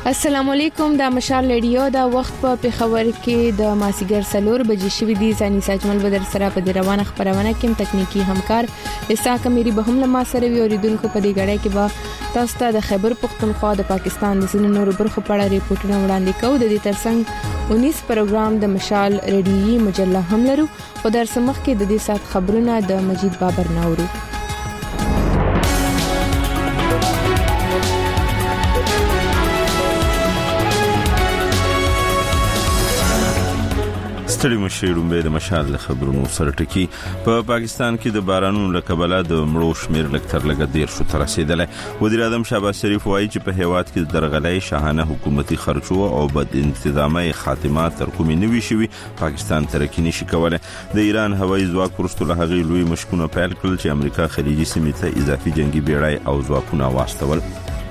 السلام علیکم د مشال ریډیو دا وخت په پیښور کې د ماسیګر سلور بجې شوې دي ځاني ساجمل بدر سره په روانه خبرونه کې تکنیکی همکار اسحاق میری به هم لما سره وی اوریدونکو په دې غړې کې به تاسو ته د خیبر پختونخوا د پاکستان د ځینو نورو برخو په اړه ریپورتونه وړاندې کوو د دې ترڅنګ 19 پروګرام د مشال ریډیوي مجله هم لرو په درسمخ کې د دې سات خبرونه د مجید بابر ناورو ستړي مشرون به د مشال خبرونو سره ټکی په پاکستان کې د بارانونو له کبله د مړو شمیر لکتر لګ ډیر شو تر رسیدله وزیر اعظم شهباز شریف وایي چې په هیواد کې د درغلۍ شاهانه حکومتي خرچو او بد انتظامي خاتمات تر کومې نوي شوي پاکستان ترقی نشي کولای د ایران هوایي ځواک پرستو له هغې لوی مشکونه پیل کړل چې امریکا خلیجي سیمې ته اضافي جنگي بیړۍ او ځواکونه واستول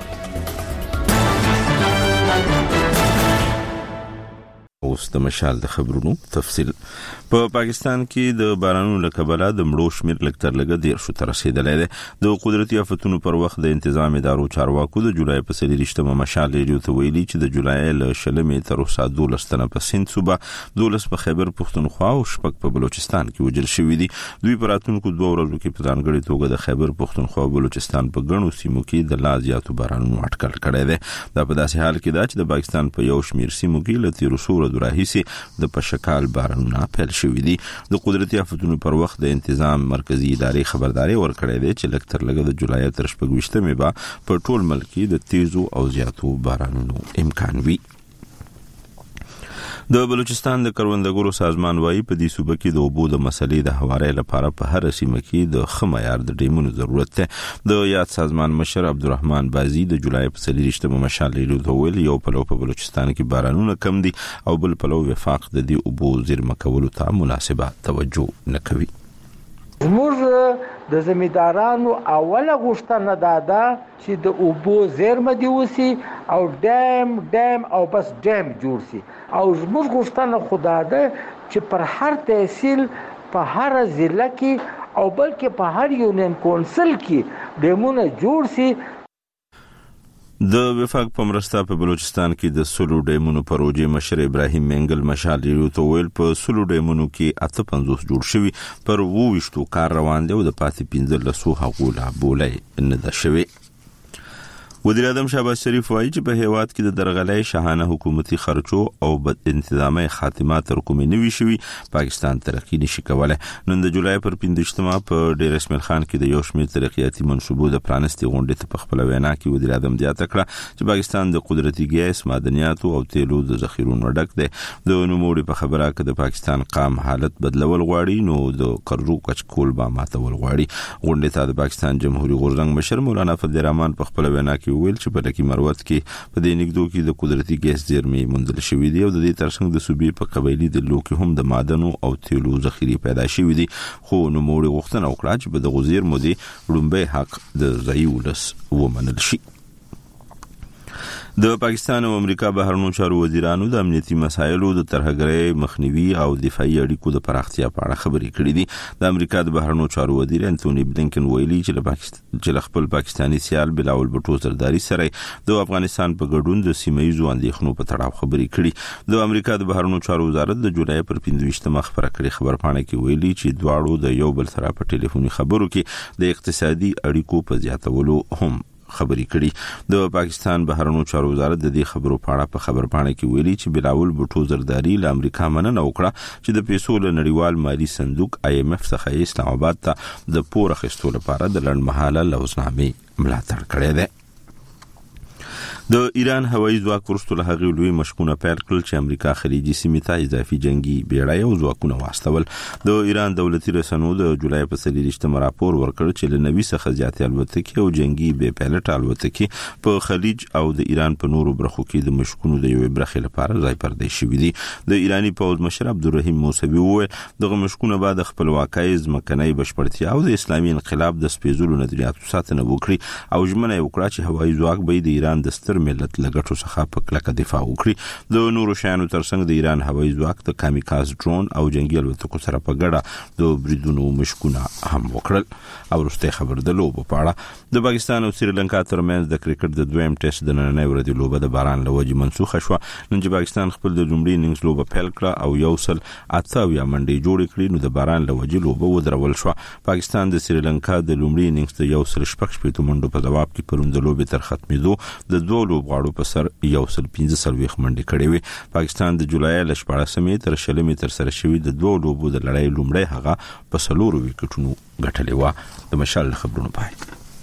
اوس د مشال د خبرونو تفصیل په پاکستان کې د بارانونو له کبله د مړو شمیر لکتر لګ ډیر شو تر رسیدلی دی د قدرتي آفتونو پر وخت د تنظیم ادارو چارواکو د جولای په 23 مشال ریډیو ته ویلي چې د جولای له شلمې تر اوسه 12 تنه په سند صوبه 12 په خیبر پختونخوا او شپږ په بلوچستان کې وژل شوي دي دوی په راتلونکو 2 ورځو کې په ځانګړي توګه د خیبر پختونخوا او بلوچستان په ګڼو سیمو کې د لا زیاتو بارانونو اټکل کړی دی دا په داسې حال کې ده چې د پاکستان په یو شمیر سیمو کې له 13 راهیسې د پشکال بارانونه پیل شوې دي د قدرتي آفتونو پر وخت د تنظیم مرکزی ادارې خبرداري ورکړې ده چې لکتر لګ د جولای تر 28 به په ټول ملک کې د تیزو او زیاتو بارانونو امکان وي د بلوچستان د کروندګرو سازمان وایي په دې صوبه کې د اوبو د مسلې د حوارې لپاره په هر سیمه کې د خمایار د ډیمونو ضرورت ده د یاد سازمان مشر عبدالرحمن بازی د جولای په 23 مشال ریډیو ویل یو پلو په بلوچستان کې بارانونه کم دي او بل پلو وفاق د دې اوبو زیرمه کولو ته مناسبه توجه نه کوي زموږ د زمیندارانو اوله غوښتنه ده چې د اوبو زیرمه دی وسی او ډیم او بس ډیم جوړ شي او زموږ غوښتنه خدا ده چې پر هر تحصیل په هر ضلع کې او بلکې په هر یونین کونسل کې ډیمونه جوړ شي د وفاق په مرسته په بلوچستان کې د سلو ډیمونو پروژې مشر ابراهیم منګل مشال ریډیو ته ویل په سلو ډیمونو کې 58 جوړ شوي پر 20 کار روان دی او د پاتې 15 هغو لا بولای نه ده شوی وزیر اعظم شهباز شریف وایي چې په هیواد کې د درغلۍ شاهانه حکومتي خرچو او بد انتظامي خاتمات تر کومې نوي شوي پاکستان ترقی نشي کولای نن د جولای پر 15 په ډیر اسماعیل خان کې د یو شمېر ترقیاتي منصوبو د پرانستي غونډې ته په خپل وینا کې وزیر اعظم زیاته کړه چې پاکستان د قدرتي ګیس معدنیاتو او تیلو د ذخیرونو ډک دی د نوموړي په خبره کې د پاکستان قام حالت بدلول غواړي نو د قرضو کچکول با ماتول غواړي غونډې ته د پاکستان جمهوریت غورزنګ مشر مولانا فضل الرحمن په خپل وینا کې ویل چې په لکی مروت کې په دې نګدو کې د قدرتي ګیس زیرمې موندل شوې دي او د دې ترڅنګ د صوبې په قبایلی د لوکي هم د معدنو او تیلو ذخیره پیدا شوې دي خو نوموړي غوښتنه وکړه چې په دغه زیرمو دي لومبه حق د ځای ولس ومنل شي د پاکستان او امریکا بهرنیو چارو وزیرانو د امنیتي مسایلو د ترهګرۍ مخنیوي او دفاعي اړیکو د پراختیا په اړه خبرې کړې دي د امریکا د بهرنیو چارو وزیر انټونی بلینکن ویلي چې خپل پاکستانی سیال بلاول بټو زرداری سره د افغانستان په ګډون د سیمایي اندېښنو په تړاو خبرې کړې د امریکا د بهرنیو چارو وزارت د جولای پر 15 خبره کړې خبرپاڼه کې ویلي چې دواړو د یو بل سره په ټلیفوني خبرو کې د اقتصادي اړیکو په زیاتولو هم خبري کړي د پاکستان بهرنیو چارو وزارت د دې خبرو په اړه په خبرپاڼه کې ویلي چې بلاول بټو زرداری له امریکا مننه وکړه چې د پیسو له نړیوال مالی صندوق IMF څخه اسلام آباد ته د پور اخیستو لپاره د لړمحاله لوزنامې ملاتړ کړی دی د ایران هوایي ځواک ورستو له هغې لوی مشکونه پیل کړل چې امریکا خلیجي سیمې ته اضافي جنگي بیړۍ او ځواکونه واستول د ایران دولتي رسنیو د جولای په 23 راپور ورکړ چې له 90 څخه زیاتې الوتکې او جنگي بې پایلټ الوتکې په خلیج او د ایران په نورو برخو کې د مشکونو د یوې برخې لپاره ځای پردې شوي دي د ایرانی پوځ مشر عبدالرحیم موسوي وویل دغه مشکونه بعد خپلواکۍ ځمکنۍ بشپړتیا او د اسلامي انقلاب د سپېڅلو نظریاتو ساتنه وکړي او ژمنه وکړه چې هوایي ځواک به د ایران د ستر ستر ملت لګټو څخه په کلکه دفاع وکړي. د نورو شیانو ترڅنګ د ایران هوایي ځواک د کامیکاز ډرون او جنگي الوتکو سره په ګډه د بریدونو مشکونه هم وکړل. او وروسته خبر د لوبو په اړه د پاکستان او سریلانکا ترمنځ د کرکټ د دویم ټیسټ د نننۍ ورځې لوبه د باران له وجې منسوخه شوه. نن چې پاکستان خپل د لومړي اننګز لوبه پیل کړه او 108 منډې جوړې کړې نو د باران له وجې لوبه ودرول شوه. پاکستان د سریلانکا د لومړي اننګز د 116 منډو په جواب کې پرون د لوبې تر ختمېدو د دوه لوبغاړو په سر 115 منډې کړې وې. پاکستان د جولای ل 14 تر 20 تر سره شوی د دوه لوبو د لړۍ لومړی هغه په 4 وکټونو ګټلې و. د مشال خبرونه پای.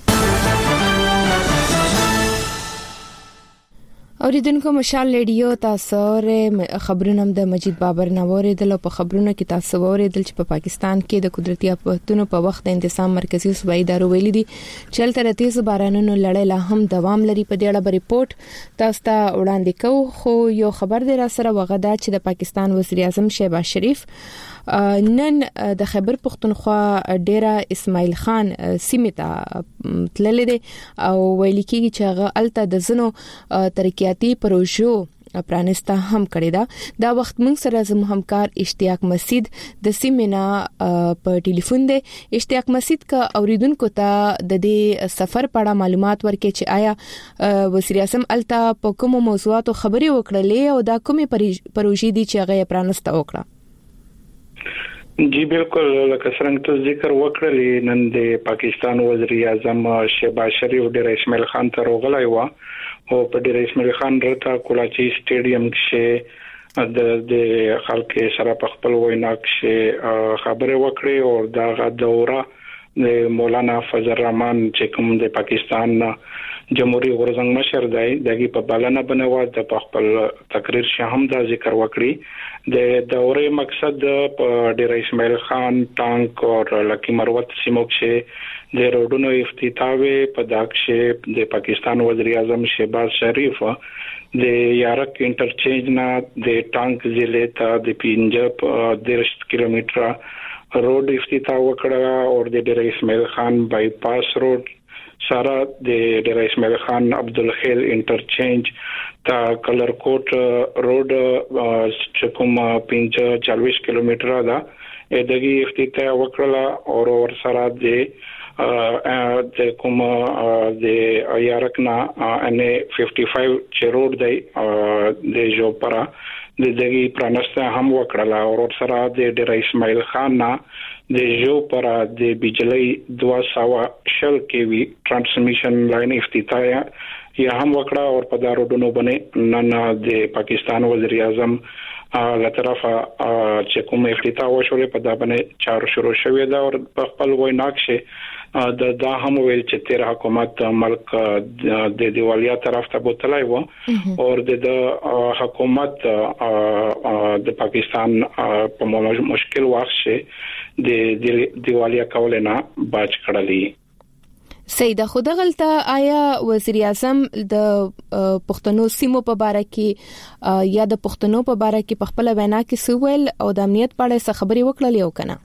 اوریدونکو مشال ریډیو تاسو خبرونه د مجید بابر نووریدل په خبرونو کې تاسو اوریدل چې په پاکستان کې د قدرتي آفتونو په وخت د انتظام مرکزی صوبایي ادارو ویلي دي چې تل تیز بارانونو لړۍ لا هم دوام لري. په دې اړه به ریپورت تاسو ته وړاندې کوو. خو یو خبر دی را سره وغدا چې د پاکستان وزیر اعظم شهباز شریف نن د خیبر پختونخوا ډیره اسماعیل خان سیمه ته تللی دی او ویل کېږي چې هغه الته د زنو ترقیاتي پروژو پرانسته هم کړی دا وخت موږ سره زموږ همکار اشتیاق مسید د سیمینا په ټلیفون دی. اشتیاق مسید کا اوریدونکو ته د دې سفر په اړه معلومات ورکړي چې آیا وزیر اعظم الته په کوم موضوعاتو خبري وکړلې او دا کومه پروژې دي چې هغه پرانسته وکړه؟ جی بالکل لکه څنګه ته ذکر وکړلی نن د پاکستان وزیر اعظم شهباز شریف ډیر اسماعیل خان ته راغلی و او په ډیر اسماعیل خان رته کولاچی سټیډیم کې د خلک سره په خپل وینا کې خبره وکړي او دا دوره د مولانا فضل الرحمن چې کوم د پاکستان جمهوریت غورزنګ مشر دی دغه په بلنه بنوا د خپل تقریر شهم دا ذکر وکړي. د دورې مقصد په ډیر اسماعیل خان ټانک او لکی مروت سیمو کې د روډونو افتتاح په داکشه د پاکستان وزیر اعظم شهباز شریف د یارک انټرچینج نه د ټانک ضلع ته د 15 کیلومتره روډ افتتاح وکړه او د ډیر اسماعیل خان بایپاس روډ سره د ډیر اسماعیل خان عبدالخیل انټرچینج تا کلر کوټ روډ چې کوم 45 کیلومتره دا دغه افتتاح وکړه او ور سره د کوم د یارکنا ان 55 چې روډ دی د جوپرا د دغه پرانسته هم وکړه او ور سره د ډیر اسماعیل خان د جوپرا د بجلی 200 کیوی ترانسمیشن لاین افتتاح یا هم وکړه او په داروډونو باندې نن د پاکستان وزیر اعظم له طرفه چې کوم افتتاح وشول په دا باندې چارو شروع شوې ده او په خپل وینا کې دا هم ویل چې تیر حکومت ملک د دیوالیا طرف ته بوتلای و او د حکومت د پاکستان په مشکل وخت د دیوالیا کولنا باج کړلی. سیده خود غلطه آیا وزیر اعظم د پښتنو سیمو په باره کې یا د پښتنو په باره کې په خپل وینا کې سویل او د امنیت په اړه څه خبري وکړلې او کنه؟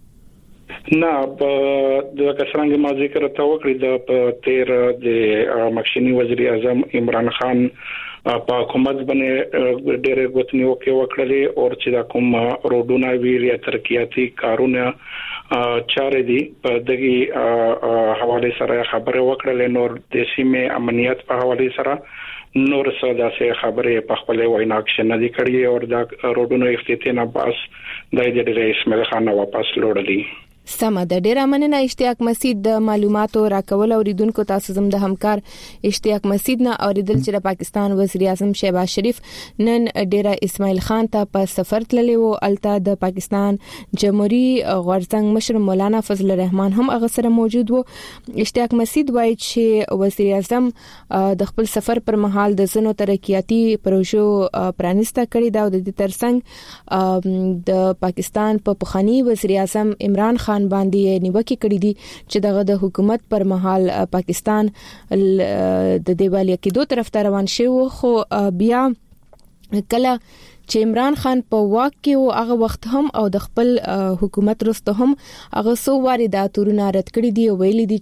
نه د کسرنګ ما ذکر ته وکړی د تیر د مخکنی وزیر اعظم عمران خان په حکومت باندې ډېر غوښتنې وکړلې او چې دا کوم روډونه ویل یا ترقیاتي کارونه چارې دي په دغه حواله سره خبره وکړلې نور د سیمه امنیت په حواله سره نور څه داسې خبره په خپل وینا کې نه دي کړې او دا روډونو افتتاح نه پاس د دې اسماعیل خان واپس لوړلې. سم د ډیره مننه اشتیاق مسید د معلوماتو راکول اوریدونکو تاسو زم د همکار اشتیاق مسید نه اوریدل چې د پاکستان وزیر اعظم شهباز شریف نن ډیره اسماعیل خان ته په سفر تللی و الته د پاکستان جمهوریت غورزنګ مشر مولانا فضل الرحمن هم هغه سره موجود و. اشتیاق مسید وایي چې وزیر اعظم د خپل سفر پر مهال د زنو ترقیاتي پروژو پرانسته کړی دا د ترڅنګ د پاکستان په پخوانی وزیر اعظم عمران خان باندې نیوکه کړې دي چې دغه د حکومت پر مهال پاکستان د دیوالیا کې دوه طرف ته روان شو خو بیا کله چې عمران خان په واک کې او هغه وخت هم او د خپل حکومت وروسته هم هغه سو واري دا تورونه رد کړی دی او ویلي دي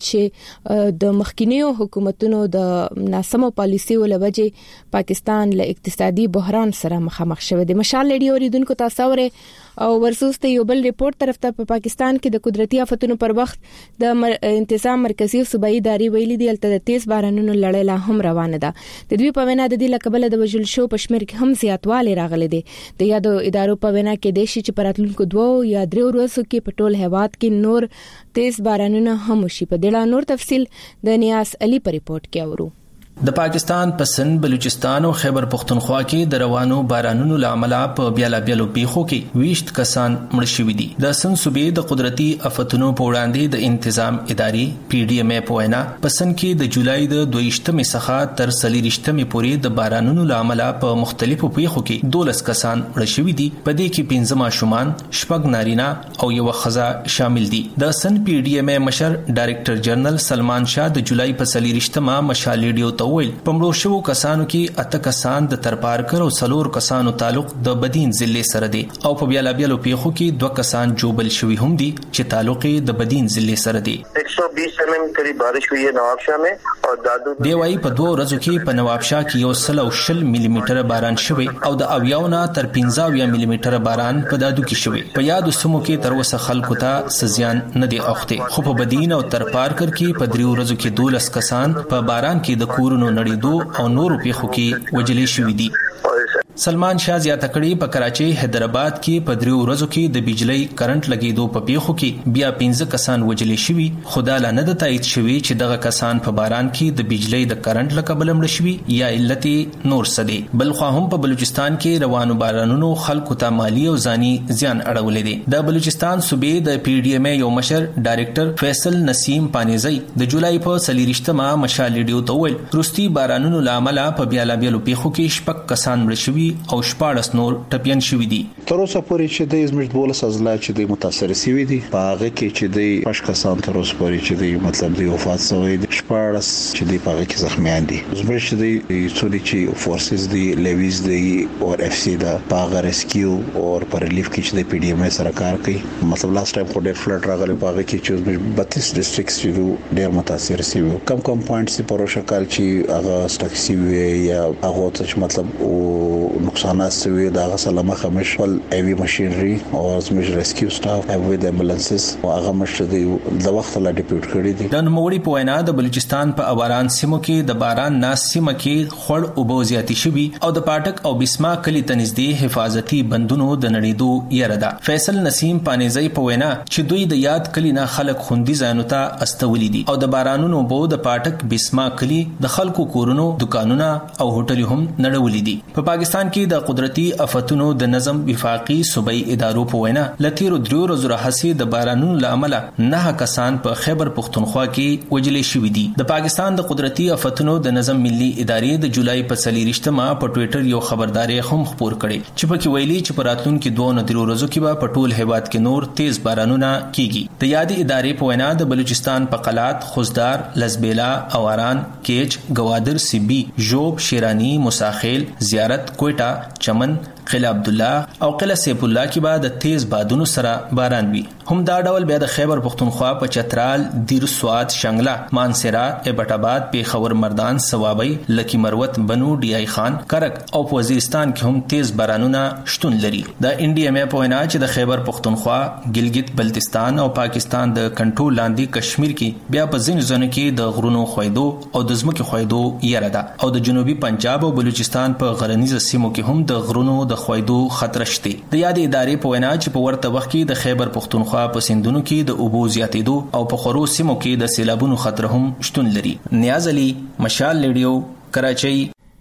چې د مخکینیو حکومتونو د ناسمو پالیسیو لوجه پاکستان له اقتصادي بحران سره مخامخ شوی دی. مشال لیډیو اوریدونکو تاسو او ورسوسته یو بل ریپورت طرف ته په پاکستان کې د قدرتي آفتونو پر وخت د انتظام مرکزی او صوبایي ادارې ویلي دی الته د تیز بارانونو لړۍ لا هم روانه ده. د دوی په وینا د دې لکبل د وجل شو پښمیر کې هم زیاتوالی راغلي دي. د یادو ادارو په وینا کې د شي چې پراتلونکو 2 یا 3 ورځو کې په ټول هیواد کې نور تیز بارانونه هم شي. په دې نور تفصیل د نیاز علي په ریپورت کې اورو. د پاکستان په سند، بلوچستان او خیبر پختونخوا کې د روانو بارانونو لامل په بیلابیلو پیښو کې 20 کسان مړ شوي دي. د سند صوبې د قدرتي آفتونو په وړاندې د انتظام ادارې PDMA په وینا په سند کې د جولای د 22 څخه تر 23 پورې د بارانونو لامل په مختلفو پیښو کې 12 کسان مړ شوي دي. په دې کې 15 ماشومان، 6 نارینه او 1 ښځه شامل دي. د سند PDMA مشر ډایریکټر جنرال سلمان شاه د جولای په 23 مشال ریډیو په مړو شوو کسانو کې 8 کسان د ترپارکر او 4 کسانو تعلق د بدین ضلع سره دی او په بیلابیلو پیښو کې 2 کسان جوبل شوي هم دي چې تعلق د بدین ضلع سره دی. 120 mm قریب بارش ہوئی ہے نوابشاہ میں اور دادو دی وايي په 2 ورځو کې په نوابشاه کې 120 ملي میټر باران شوی او د 80 تر 15 ملي میټر باران په دادو کې شوی. په یادو سمو کې تر اوسه خلکو ته سزيان نه دی اوخته، خو په بدین او ترپارکر کې په 3 ورځو کې 12 کسان په باران کې د کورونو نړیدو او نورو پیښو کې وجلې شوې دي. سلمان شاه زیاته کړي په کراچۍ، حیدرآباد کې په 3 ورځو کې د بجلی کرنٹ لګیدو په پیښو کې بیا 15 کسان وجلې شوي. خدا لا نه د تایید شوي چې دغه کسان په باران کې د بجلی د کرنٹ لکبل مړ شوي یا علت نور سدي. بل خو هم په بلوچستان کې روانو بارانونو خلکو ته مالی او ځاني زیان اړولې دي. د بلوچستان صوبې د PDMA یو مشر ډایریکټر فیصل نسیم پانیزی د جولای په 23 مشال ریډیو ته ویل روستي بارانونو لامل په بیلابیلو پیښو کې 6 کسان مړ شوي او 14 نور ټپيان شوي دي. تر اوسه پورې چې د زموږ 12 ازلا چې د متاثر شوي دي په هغه کې چې د 5 کسان تر اوسه پورې چې د مطلب د وفات شوی دي، 14 چې د په هغه کې زخمیان دي. زموږ چې د څولې چې فورسز دی لیویز دی او FC دا په هغه ریسکیو او پر ریلیف کې چې د PDMA سره کار کوي. مطلب لاست ټایم خو ډېر فلډ راغلی په هغه کې چې زموږ 32 ډیسټریکټس چې ډېر متاثر شوي. کم پوینټس په روشه کال چې هغه سټک شوي یا هغه چې مطلب او نقصانات شوي دا غسل مخه مشول ایوی ماشينري او زموږ ریسکیو سټاف ایوی د امبولانسز او هغه مشته د وخت لا ډیپیوټ کړی دي. د نوموړي په وینا د بلوچستان په اواران سیمو کې د باران ناس سیمه کې خړ او بوزياتي شوي او د پاټک او بسما کلی تنزدې حفاظتي بندونو د نړیدو یره ده. فیصل نسیم پانیزی په وینا چې دوی د یاد کلی نه خلک خوندي ځانو ته استولي دي او د بارانونو بو د پاټک بسما کلی د خلکو کورونو، دکانونه او هوټل هم نړولي دي. په پاکستان کې د قدرتي آفتونو د نظم وفاقي صوبایي ادارو په وینا لتیرو 3 ورځو راهسي د بارانونو لامل 9 کسان په خیبر پختونخوا کې وجلې شوي دي. د پاکستان د قدرتي آفتونو د نظم ملي ادارې د جولای په 23 په ټوئیټر یو خبرداري هم خپور کړي چې پکې ویلي چې په راتلونکو 2 ورځو کې به په ټول هیواد کې نور تیز بارانونه کیږي. د یادې ادارې په وینا د بلوچستان په قلات، خوزدار، لزبیلا، اواران، کیچ، گوادر، سیبی، جوب، شیرانی، مساخیل، زیارت، کوئټه، چمن، قلعه عبدالله او قلعه سیف الله کې بعد تیز بادونو سره باران وي. هم دا ډول بیا د خیبر پختونخوا په چترال، دیر سوات، شنګلا، مانسرا، ایبټ آباد، پیښور، مردان، سوابي، لکی مروت، بنو، ډی ای خان، کرک او وزیرستان کې هم تیز بارانونه شتون لري. د NDMA په وینا چې د خیبر پختونخوا، ګلګت بلتستان او پاکستان د کنټرول لاندې کشمیر کې بیا په ځینو ځایونو کې د غرونو خویدو او د ځمکې خویدو یره ده او د جنوبي پنجاب او بلوچستان په غرنیزه سیمو کې هم د غرونو د خویدو خطر شته. د یادې ادارې په وینا چې په ورته وخت کې د خیبر پختونخوا په سیندونو کې د اوبو زیاتېدو او په خورو سیمو کې د سیلابونو خطر هم شتون لري. نیاز علي، مشال ریډیو، کراچۍ.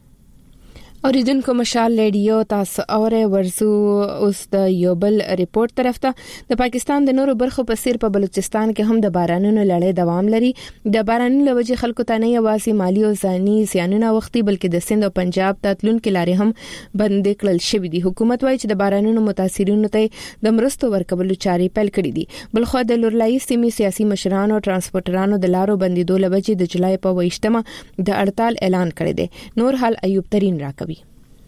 اوریدونکو مشال ریډیو تاسو اوره ورزو اوس د یوبل ریپورت طرف ته. د پاکستان د نورو برخو په څیر په بلوچستان کې هم د بارانونو لړۍ دوام لري. د بارانونو لوجه خلکو ته نه یوازې مالی او ځاني زیانونه وختي بلکې د سند او پنجاب ته تلونکو لارې هم بند کړل شوې دي. حکومت وايي چې د بارانونو متاثرینو ته د مرستو ورکولو چارې پیل کړې دي. بلخو د لورلای سیمې سیاسي مشرانو او ترانسپورټرانو د لارو بندیدو لوجه د جولای په 28 د هړتال اعلان کړی دی. نور حال ایوب ترين راکوي.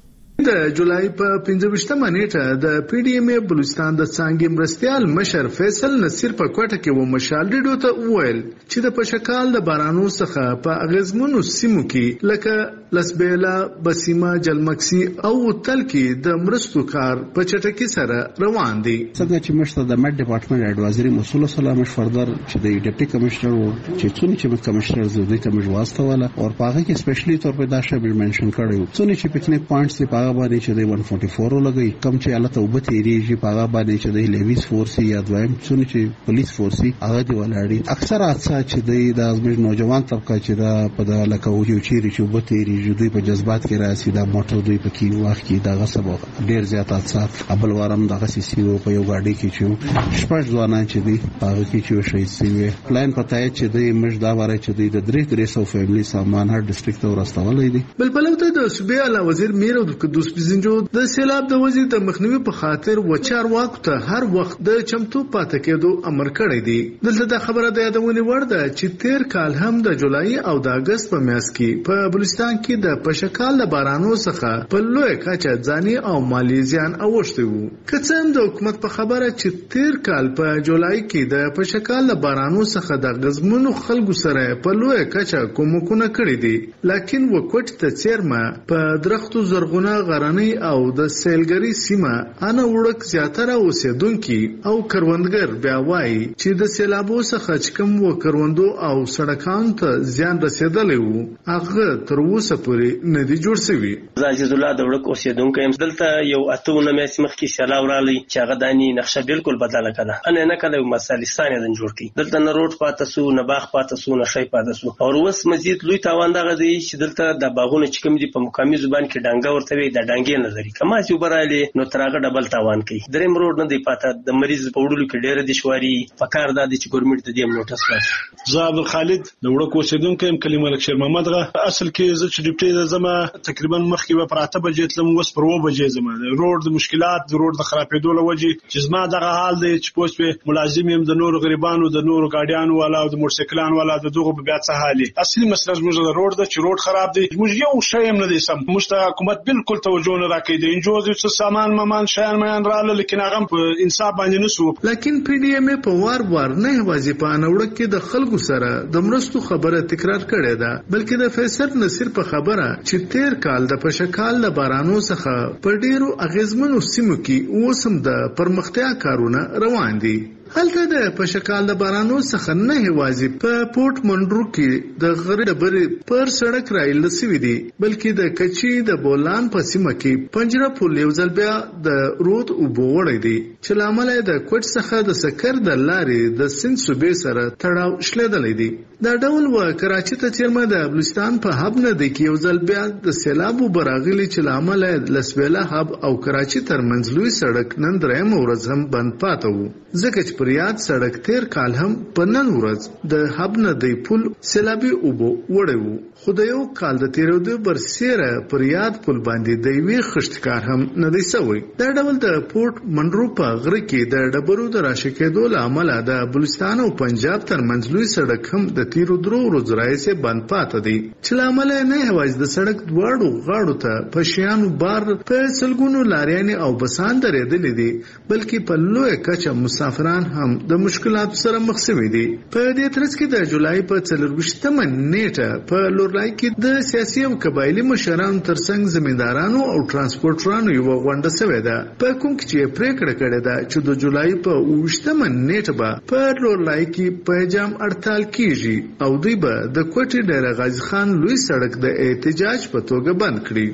د جولای په 15مه نیټه د پی ډی ایم ای بلوچستان د څانګې مرستیال مشر فیصل نصیر په کوټه کې و مشال ریډیو ته وویل چې د پشکال د بارانو څخه په اغیزمنو سیمو کې لکه لسبیلا، بسیمه، جلمکسي او تل کې د مرستو کار په چټکۍ سره روان دي. څنګه چې مشته د مد ډپارټمنټ ایڈوایزری مسول سلام مشفردر چې د ډیپټي کمشنر چې څونی چې کمشنر زوی ته مجواسته ولا او پاغه کې سپیشلی تور په داشه به منشن کړو څونی چې پکنیک پوینټس په پاغه باندې چې د 144 لګي کم چې الله ته وبته ریږي پاغه باندې چې د لیویس فورسي یا دویم څونی چې پولیس فورسي هغه دی ولاړی اکثر حادثه چې د ازمج نوجوان طبقه چې دا په لکه وجو چیرې چې وبته ریږي دوی په جذبات کې راسي دا موټر دوی په کې وخت کې دا غصب ډیر زیات حادثه ابل وارم دغه سیسیو په یو گاډي کې چې شپږ ځوانان چې دی پاغه کې چې شهید شوی پلان پتاي چې د مجدا واره چې د درې ریسو فیملی سامان هر ډسټریکټ ته ورستولې دي. بلبلوته د صوبې اعلی وزیر میر او د قدوس بزنجو د سیلاب د وزیر د مخنیوي په خاطر وچار واکته هر وخت د چمتو پاتې کېدو امر کړی دی. دلته د خبره د یادونې وړ ده چې تیر کال هم د جولای او د اگست په میاشت کې په بلوچستان کې د پشکال د بارانو څخه په لوی کچه ځاني او مالی زیان اوښتی وو. که څه هم د حکومت په خبره چې تیر کال په جولای کې د پشکال د بارانو څخه د غزمنو خلکو سره په لوی کچه کومکونه کړی دي، لکن وکټ ته چیرمه په درختو زرغونه غرنۍ او د سیلګری سیمه انا وړک زیاتره اوسیدونکو او کروندګر بیا وایي چې د سیلابو څخه کم و کروندو او سړکانو ته زیان رسیدلی وو هغه تر اوسه پورې نه دی جوړ شوی. عزیز الله د وړک اوسیدونکو هم دلته یو اتونه مې مخکې سیلاب رالی چې هغه دانی نقشه بالکل بدله کړه ان نه کله مسالستان د جوړ کی دلته نه روډ پاتې سو نه باغ پاتې سو نه شي پاتې سو او اوس مزید لوی تاوان دغه دی چې دلته د باغونو چې کوم دي په مقامي زبان کې ډنګا ورته وي د ډنګې نظری کما چې وبراله نو ترغه ډبل تاوان کوي دریم روډ نه دی پاتې د مریض په وړلو کې ډېر دشواري فکر د چې ګورنمنت د دې نوټس ورکړي. زاب خالد د وړکو اوسیدونکو هم کلمه ملک شیر محمد غه اصل کې زه چې ډیپټي زما تقریبا مخکې به پراته بجې تلم وس پر و بجې زما روډ د مشکلات د روډ د خرابېدو لوجي چې زما دغه حال دی چې پوسټ ملازم يم د نور غریبانو د نور ګاډیانو والا د موټرسایکلانو والا د دغه بیا څه حالي اصلي مسله زموږ د روډ د چې روډ خراب دی موږ یو شی هم نه دی سم موږ حکومت بالکل توجه نه راکړي د انجوز څه سامان ممان شیان میان رااله لیکن هغه په انصاف باندې نسو. لیکن پی ډی ایم په وار نه هوازي په انوړه کې د خلکو سره د مرستو خبره تکرار کړې ده بلکې د فیصل نصیر په خبره چې تیر کال د پشکال د بارانو څخه په ډیرو اغیزمنو سیمو کې اوسم د پرمختیا کارونه روان دي. هلته د پشکال د بارانو څخه نه هوازي په پورټ منډرو کې د غری ډبرې پر سړک رایل سوي دي بلکې د کچي د بولان په سیمه کې پنجره پل یو ځل بیا د رود او بوړې دي چې لامل د کوټ څخه د سکر د لارې د سند صوبې سره تړاو شلیدلې دي. دا ډول و کراچي ته چیرمه د بلوچستان په هب نه دی کې یو ځل بیا د سیلابو براغلي چې لامل لسبیلا هب او کراچي ترمنځ لوی سړک نن درېم ورځ هم بند پاتې وو ځکه چې پریاد سړک تیر کال هم په نن ورځ د هب نه دی پل سیلابي اوبو وړي وو خو د یو کال د تیرودو برسیره پریاد پل باندې د وی خشتکار هم نه دی سوی. دا ډول د پورټ منډرو په غره کې د ډبرو د راشکېدو لامل د بلوچستان او پنجاب ترمنځ لوی سړک هم د تیرو درو ورځې راځي بند پاتې دی چې لامل نه هواز د سړک دواړو غاړو ته په شیانو بار په سلګونو لاریان او بسان درېدلې دي بلکې په لوی کچه مسافران هم د مشکلات سره مخ شوي دي. په دې ترڅ کې د جولای په 24مه نیټه په لورلای کې د سیاسي او قبایلی مشرانو ترڅنګ زمیندارانو او ترانسپورټرانو یو غونډه شوې ده په کوم کې چې پریکړه کړې ده چې د جولای په 28مه نیټه به په لورلای کې پیجام اړتال کیږي او دوی به د کوټې ډیر غازی خان لوی سړک د احتجاج په توګه بند کړي.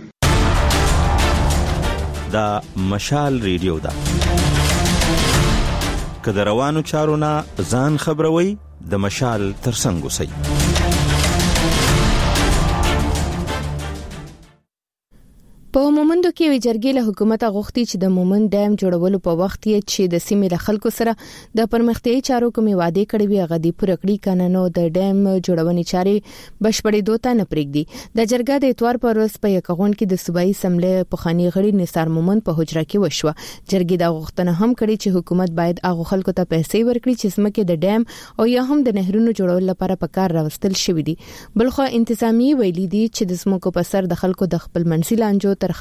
دا مشال ریډیو ده که د روانو چارو نه ځان خبروي د مشال ترڅنګ اوسئ. په مومند کې وی جرګې له حکومت غوښتي چې د مومند ډیم جوړولو په وخت کې چې د سیمې له خلکو سره د پرمختیايي چارو کومې وعده کړې وي هغه د پوره کړې کانونو د ډیم جوړونې چارې بشپړې دوته نه پرېږدي. د جرګې د اتوار پر ورځ په یکغون کې د صوبایي سملې پخوانی غړي نثار مومند په حجره کې وشوه. جرګې د غوښتنه هم کړې چې حکومت باید هغه خلکو ته پیسې ورکړي چې سمکه د ډیم او یا هم د نهرونو جوړولو لپاره په کار راوستل شوې دي. بلخو انتظامی ویلي دي چې د سمکو په سر د خلکو د خپل منځي لانجو تر ختمېدو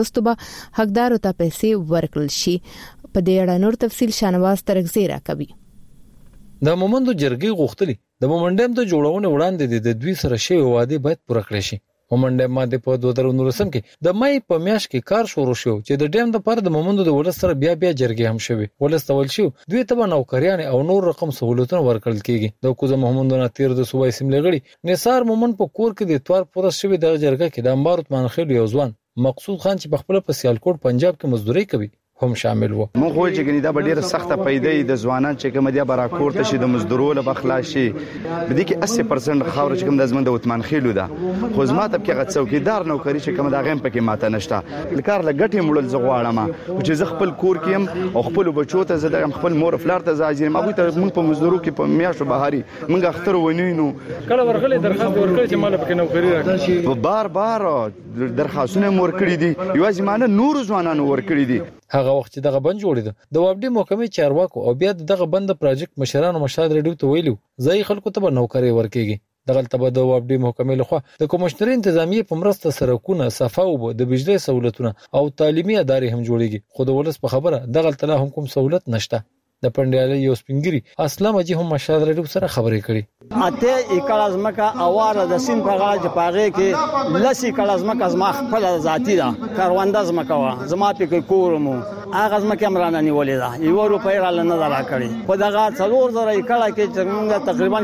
وروسته به حقدارو ته پیسې ورکړل شي. په دې اړه نور تفصیل شانواز ترغزی راکوي. د مومندو جرګې غوښتلي د مومند ډیم د جوړونې وړاندې د دوی سره شوی وعده باید پوره کړي شي. مومند ډیم باندې په 2019 کې د مې په میاشت کې کار شروع شو چې د ډیم د پر د مومندو د ولس سره بیا جرګې هم شوي. ولس تول شو دوی ته نوکریان او نور رقم سہولتونه ورکړل کیږي. د کوزه محمد نه تیر د صوبای سیملې غړي نثار مومند په کور کې د اتوار پورس شوی د جرګه کې د انبار عثمان خیل یو ځوان مقصود خان چې په خپل په سیالکوټ پنجاب کې مزدوري کوي هم شامل وو. مونږ وایو چې ګنې دا به ډیره سخته پیدې د ځوانان چې کوم دی برا کوړته شي د مزدورو له بخلاشي بدې کې 80% خاور چې کوم د زمند عثمان خیلو ده خو زما ته کې غت څوکیدار نوکری چې کوم دا غیم پکې ماته نشته لکار لګټي مړل زغواړم چې ز خپل کور کې او خپل بچو ته زه د خپل مور فلار ته ځاځم ابو ته مونږ په مزدورو کې په میاشتو بهاري مونږ اختر ونینو کله ورغلې درخواست ورکړې چې مال پکې نوکری راکړي بار درخواستونه مور کړې دي یوازې مانه نور ځوانانو ور کړې دي. هغه وخت چې دغه بند جوړېده د وابډي محکمې چارواکو او بیا دغه بند پروجیکټ مشرانو مشاد ریډیو ته ویلو ځای خلکو ته نوکری ورکېږي. دغه تبه د وابډي محکمې لخوا د کمشنري انتظامیه په مرسته سرکونه صفاو د بجلی سہولتونه او تعلیمي ادارې هم جوړېږي. خو د ولس په خبره دغه تله هم کوم سہولت نشته. د پندیالي یو سپینګری اسلام اجي هم مشاد ریډیو سره خبرې کړي. اته اکاز مکه اواره د سین په غاړه چې پاغه کې لسی کلاز مکه زما خپل ذاتی ده کارونداز مکه وا زما په کورمو هغه زمکه امرانه نیولې ده یو روپۍ را نه درا کړی په دغه 4000 ایکړه کې څنګه تقریبا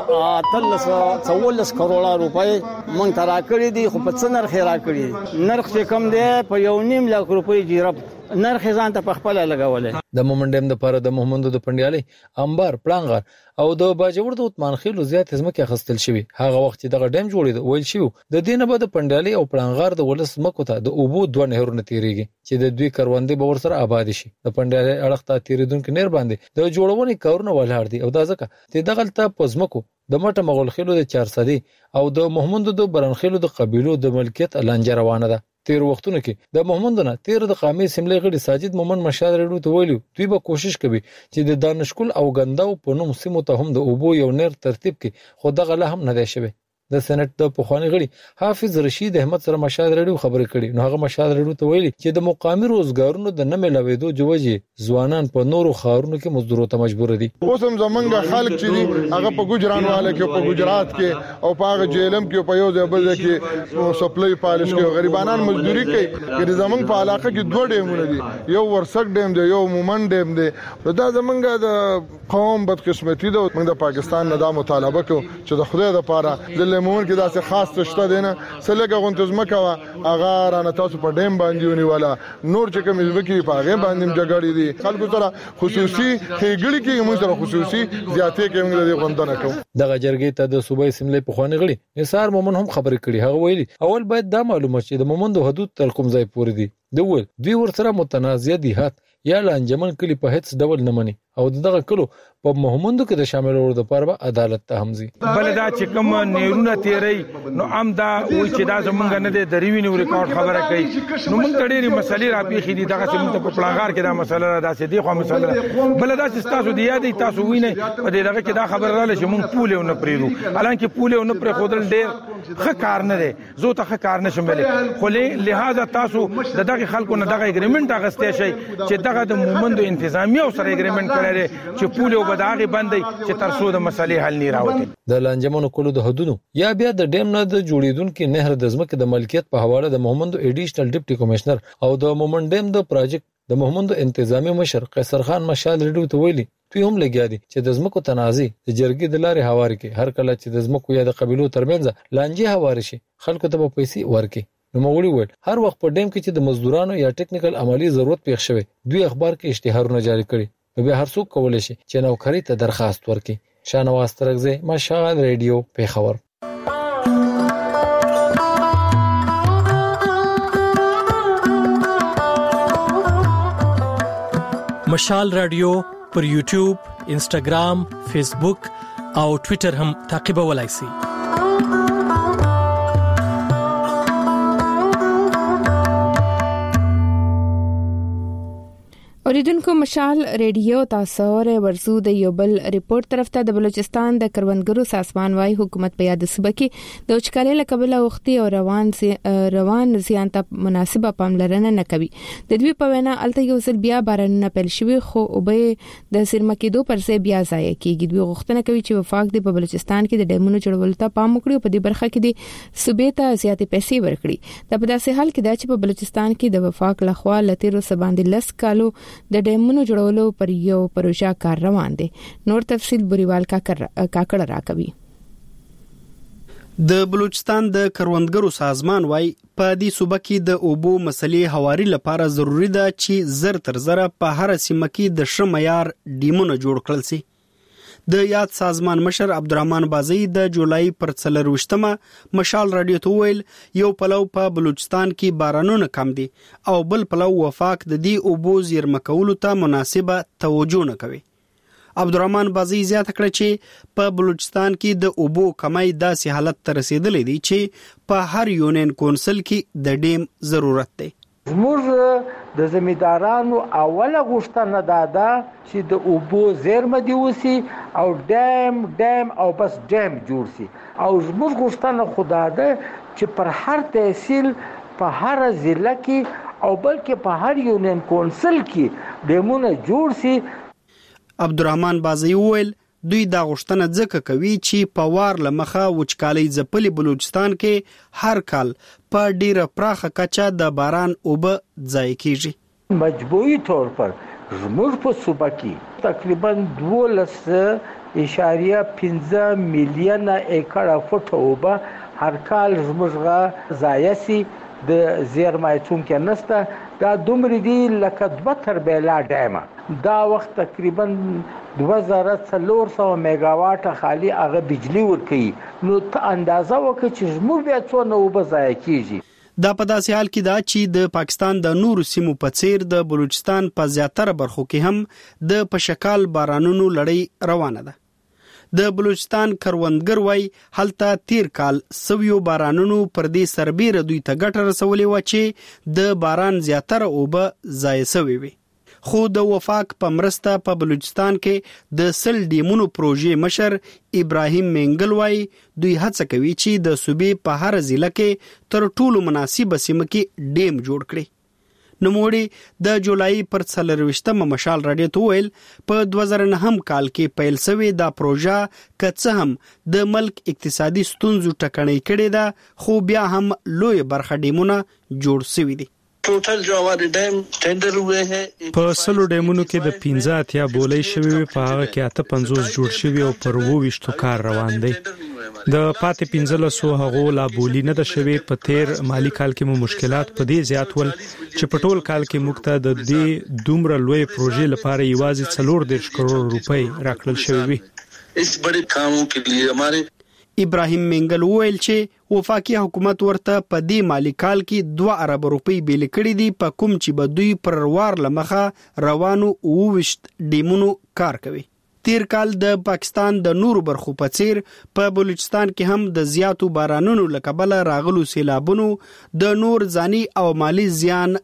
کې 13 کروڑ روپۍ مونږ ترا کړی دي خو په څنر خیرا کړی نرخ کم دی په 1.5 لک روپۍ جیرب نرخ ځان ته په خپل لګولې. د مومند ډیم د پاره د محمد د پندیالي انبار پلانغار او د باجوړ د عثمان خیلو زیات زمکه خستل شوی. هغه وخت چې دغه ډیم جوړید ویل شو د دینه به د پندیالي او پلانغار د ولس مکو ته د اوبو دوه نهرونه تیریږي چې د دوی کروندې به ور سره آباد شي. د پندیالي اړخ ته تیریدونکو نیر باندې د جوړونې کارونه ولاړ دي او دا ځکه چې دغه ته پزمکو د مټه مغول خیلو د 400 او د محمد د برنخیلو د قبيلو د ملکیت لانجه روانه ده. تیر وختونو کې د محمدونه تیر د قامي سیملې غړي ساجد مومن مشاد ریډیو ته ویلو دوی به کوشش کوي چې د دانشکول او غنداو په نوم سیمو ته هم د اوبو یو نیر ترتیب کې خو دغه له هم نه دی شوی. د سېنات د پخوانی غړي حافظ رشید احمد سره مشاد ریډیو خبرې کړي. نو هغه مشاد ریډیو ته ویلي چې د مقامي روزګارونو د نه ملاوېدو جوجي ځوانان په نورو خارونو کې مزدورو ته مجبور دي. اوس هم زمونږ خلک چې دي هغه په ګجرانواله کې په ګجرات کې او په جیلم کې په یو ځای بل کې سپلای پالش کې غریبانان مزدوري کوي. چې زمونږ په علاقه کې دوه ډیمونه دي یو ورسک ډیم دی یو مومند ډیم دی. دا زمونږ د قوم بدقسمتي ده. موږ د پاکستان نه دا مطالبه کوو چې د خدای لپاره مون کې داسې خاص تشته دینه سلګه غونتزمه کوا اغه رانه تاسو په ډیم باندې ونیواله نور چې کوم ځکه په هغه باندې جګړې دي خلکو سره خصوصي خېګړي کې موږ سره خصوصي زیاتې کې موږ د غوندنه کوو. دغه جرګې ته د صوبای سیملې په خوانې غړي نثار مومن هم خبرې کړي. هغه ویلي اول باید دا معلومه چې د مومندو حدود تر کوم ځای پورې دي. دوی ورسره متنازع دي هات یا لانجمن کلی په هیڅ ډول نه مني او دغه کلو په محمدو کې د شاملولو لپاره عدالت ته همزي. بل دا چې کوم نیرونه تیری نو ام دا وای چې دا زمونږ نه د ریوینیو ریکارډ خبره کوي نو موږ ډېری مسلې را پیخې دي دغه چې موږ په پلانغار کې دا مسله را داسې دی خو مسله بل دا چې تاسو دی یادې تاسو وینئ په دې دغه کې دا خبره رااله چې موږ پوله نه پریرو حالانکه پوله نه پرې خودل ډېر ښه کار نه دی زه ته ښه کار نشم ویلې خو لہذا تاسو دغه خلکو نه دغه اګریمنت اغستې شي چې دغه د مومندو انتظامیه سره اګریمنت کړی چې پوله وبداغي باندې چې تر څو د مسلې حل نه راوړي. د لانجمنو کولو د حدودو یا بیا د ډیم نه د جوړیدونکو نهر د ځمکې د ملکیت په حواله د محمد ایډیشنل ډیپټي کمشنر او د مومند ډیم د پروجیکټ د محمد انتظامی مشر قیصر خان مشال ریډیو ته ویلي دوی هم لګیا دي چې د ځمکو تنازع د جرګې د لارې هواري کې هر کله چې د ځمکو یا د قبيلو ترمنځ لانجه هواري شي خلکو ته پیسې ورکړي. نو مغولي ویل هر وخت په ډیم کې چې د مزدورانو یا ټیکنیکل عملی ضرورت پیښ شوی دوی اخبار کې اشتهارونه جاری کړي نو به هر څوک کولای شي چې نوکری ته درخواست ورکړي. شانواز ترغزی مشال ریډیو پیښور. مشال رادیو پر یوټیوب، انسټاګرام، فیسبوک او ټوئیټر هم تعقیبولای شئ. اوریدونکو مشال ریډیو تاسو ورسو د یو بل ریپورت طرف ته د بلوچستان د کروندګرو سازمان وايي حکومت په یاد صوبه کې د وچکالۍ له کبله وختي او روان زیان ته مناسبه پاملرنه نه کوي. د دوی په وینا الته یو ځل بیا بارانونه پیل شوي خو اوبه د سرمه کېدو پر ځای بیا ضایع کیږي. دوی غوښتنه کوي چې وفاق د بلوچستان کې د ډیمونو جوړولو ته پام وکړي او په دې برخه کې د صوبې ته زیاتې پیسې ورکړي. دا په داسې حال کې ده چې په بلوچستان کې د وفاق لخوا لتیرو سباندې لس کالو د ډیمونو جوړولو پر یو پروژه کار روان دي. نور تفصیل بوریوال کاکړ راکوي. د بلوچستان د کروندګرو سازمان وايي په دې صوبه کې د اوبو مسلې هواري لپاره ضروری ده چې زر تر زر په هر سیمه کې د ښه معیار ډیمونه جوړ کړل شي. د یاد سازمان مشر عبدالرحمن بازی د جولای پر 24مه مشال رادیو ته ویل یو پلو په بلوچستان کې بارانونه کم دي او بل پلو وفاق د دې اوبو زیرمه کولو ته مناسبه توجه نه کوي. عبدالرحمن بازی زیاته کړه چې په بلوچستان کې د اوبو کمای داسې حالت ته رسیدلې دي چې په هر یونین کونسل کې د ډیم ضرورت دی. زموږ د زمیندارانو اوله غوښتنه ده چې د اوبو زیرمه دی وسی او ډیم او بس ډیم جوړ شي او زموږ غوښتنه خدا ده چې پر هر تحصیل په هر ضلع کې او بلکې په هر یونین کونسل کې ډیمونه جوړ شي. عبدالرحمن بازی ویل دوی دا غوښتنه ځکه کوي چې په وار لمخه وچکالۍ ځپلي بلوچستان کې هر کال په ډیره پراخه کچه د باران اوبه ضایع کیږي. مجموعي طور پر زموږ په صوبه کې تقریبا 12.15 میلیونه ایکړه فوټ اوبه هر کال زموږ ضایع شي. د زیرمه چونکه نسته دا دومره دی لکه 2 تربیلا ډیمه دا وخت تقریبا 2400 میگاواټ خالی هغه بجلی ورکوي. نو ته اندازه وکړه چې زموږ بیا څونه اوبه ضایع کیږي. دا په داسې حال کې ده چې د پاکستان د نورو سیمو په څیر د بلوچستان په زیاتره برخو کې هم د پشکال بارانونو لړۍ روانه ده. د بلوچستان کروندګر وای هلته تیر کال سویو بارانونو پر دې سربېره دوی ته ګټه رسولې و چې د باران زیاتره اوبه ضایع شوې وي. خو د وفاق په مرسته په بلوچستان کې د سل ډیمونو پروژې مشر ابراهیم مینګل وای دوی هڅه کوي چې د صوبې په هر ضلع کې تر ټولو مناسب سیمه کې ډیم جوړ کړي. نوموړي د جولای پر 24مه مشال رادیو ته ویل په 2009 کال کې پیل شوې دا پروژه که څه هم د ملک اقتصادي ستونزو ټکنۍ کړې ده خو بیا هم لوی برخه ډیمونه جوړ شوي دي. ټوټل جو हमारे ډیم ټینډر ہوئے ہیں په سلو ډیمونو کې د 15 یا بولې شوی په هغه کې 58 جوړ شوی او پر 20 کار روان دی. د پاتې 1500 هغه لا بولی نه د شوی په تیر مالی کال کې مو مشکلات په دې زیات ول چې په ټول کال کې مقته د دې دومره لوی پروژې لپاره یوازې 4 کروڑ روپۍ راکړل شوی وي. اس بڑے کاموں کے لیے ہمارے ابراهیم مینګل ویل چې وفاقي حکومت ورته په دې مالی کال کې 2 ارب روپۍ بیل کړي دي په کوم چې به دوی پر وار لمخه روانو 20 ډیمونو کار کوي. تیر کال د پاکستان د نورو برخو په څیر په بلوچستان کې هم د زیاتو بارانونو لکبله راغلو سیلابونو د نور ځاني او مالی زیان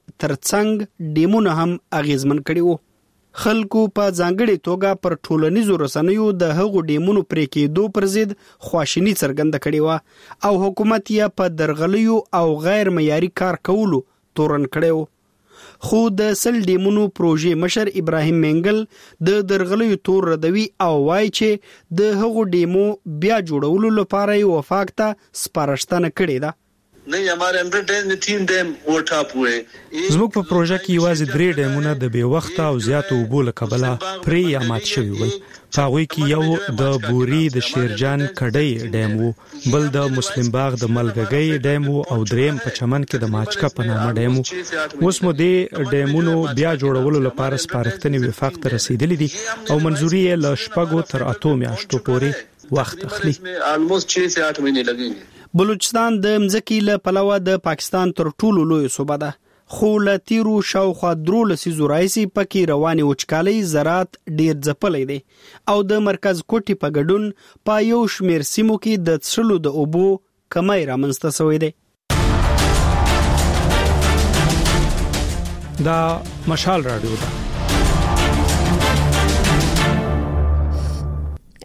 ترڅنګ ډیمونه هم اغیزمن کړي وو. خلکو په ځانګړي توګه پر ټولنیزو رسنیو د هغو ډیمونو پرې کېدو پر ضد خواشیني څرګنده کړې وه او حکومت یې په درغلیو او غیر معیاري کار کولو تورن کړی و. خو د سل ډیمونو پروژې مشر ابراهیم مینګل د درغلیو تور ردوي او وایي چې د هغو ډیمو بیا جوړولو لپاره یې وفاق ته سپارښتنه کړې ده. नहीं हमारे 100 डेज में 3 ډیم وټاپ हुए. زموږ په پروژه کې یوازې 3 ډیمونه د بې وخت او زیاتو اوبو له کبله پرې یا مات شوي ول. په هغوی کې یو د بوري د شیرجان کډۍ ډیم وو، بل د مسلم باغ د ملګګۍ ډیم وو او دریم په چمن کې د ماچکا په نامه ډیم وو. اوس مو دې ډیمونو بیا جوړولو لپاره سپارښتنې وفاق ته رسیدلې دي او منځوري یې له 6 تر 8 میاشتو پورې وخت اخلي. almost 6 से 8 महीने लगेंगे. بلوچستان د مځکې له پلوه د پاکستان تر ټولو لوی صوبه ده خو له تیرو شاوخوا 13 لسیزو راهیسې پکې روانې وچکالۍ زراعت ډیر ځپلی دی او د مرکز کوټې په ګډون په یو شمېر سیمو کې د څښلو د اوبو کمی رامنځته شوی دی. دا مشال راډیو ده.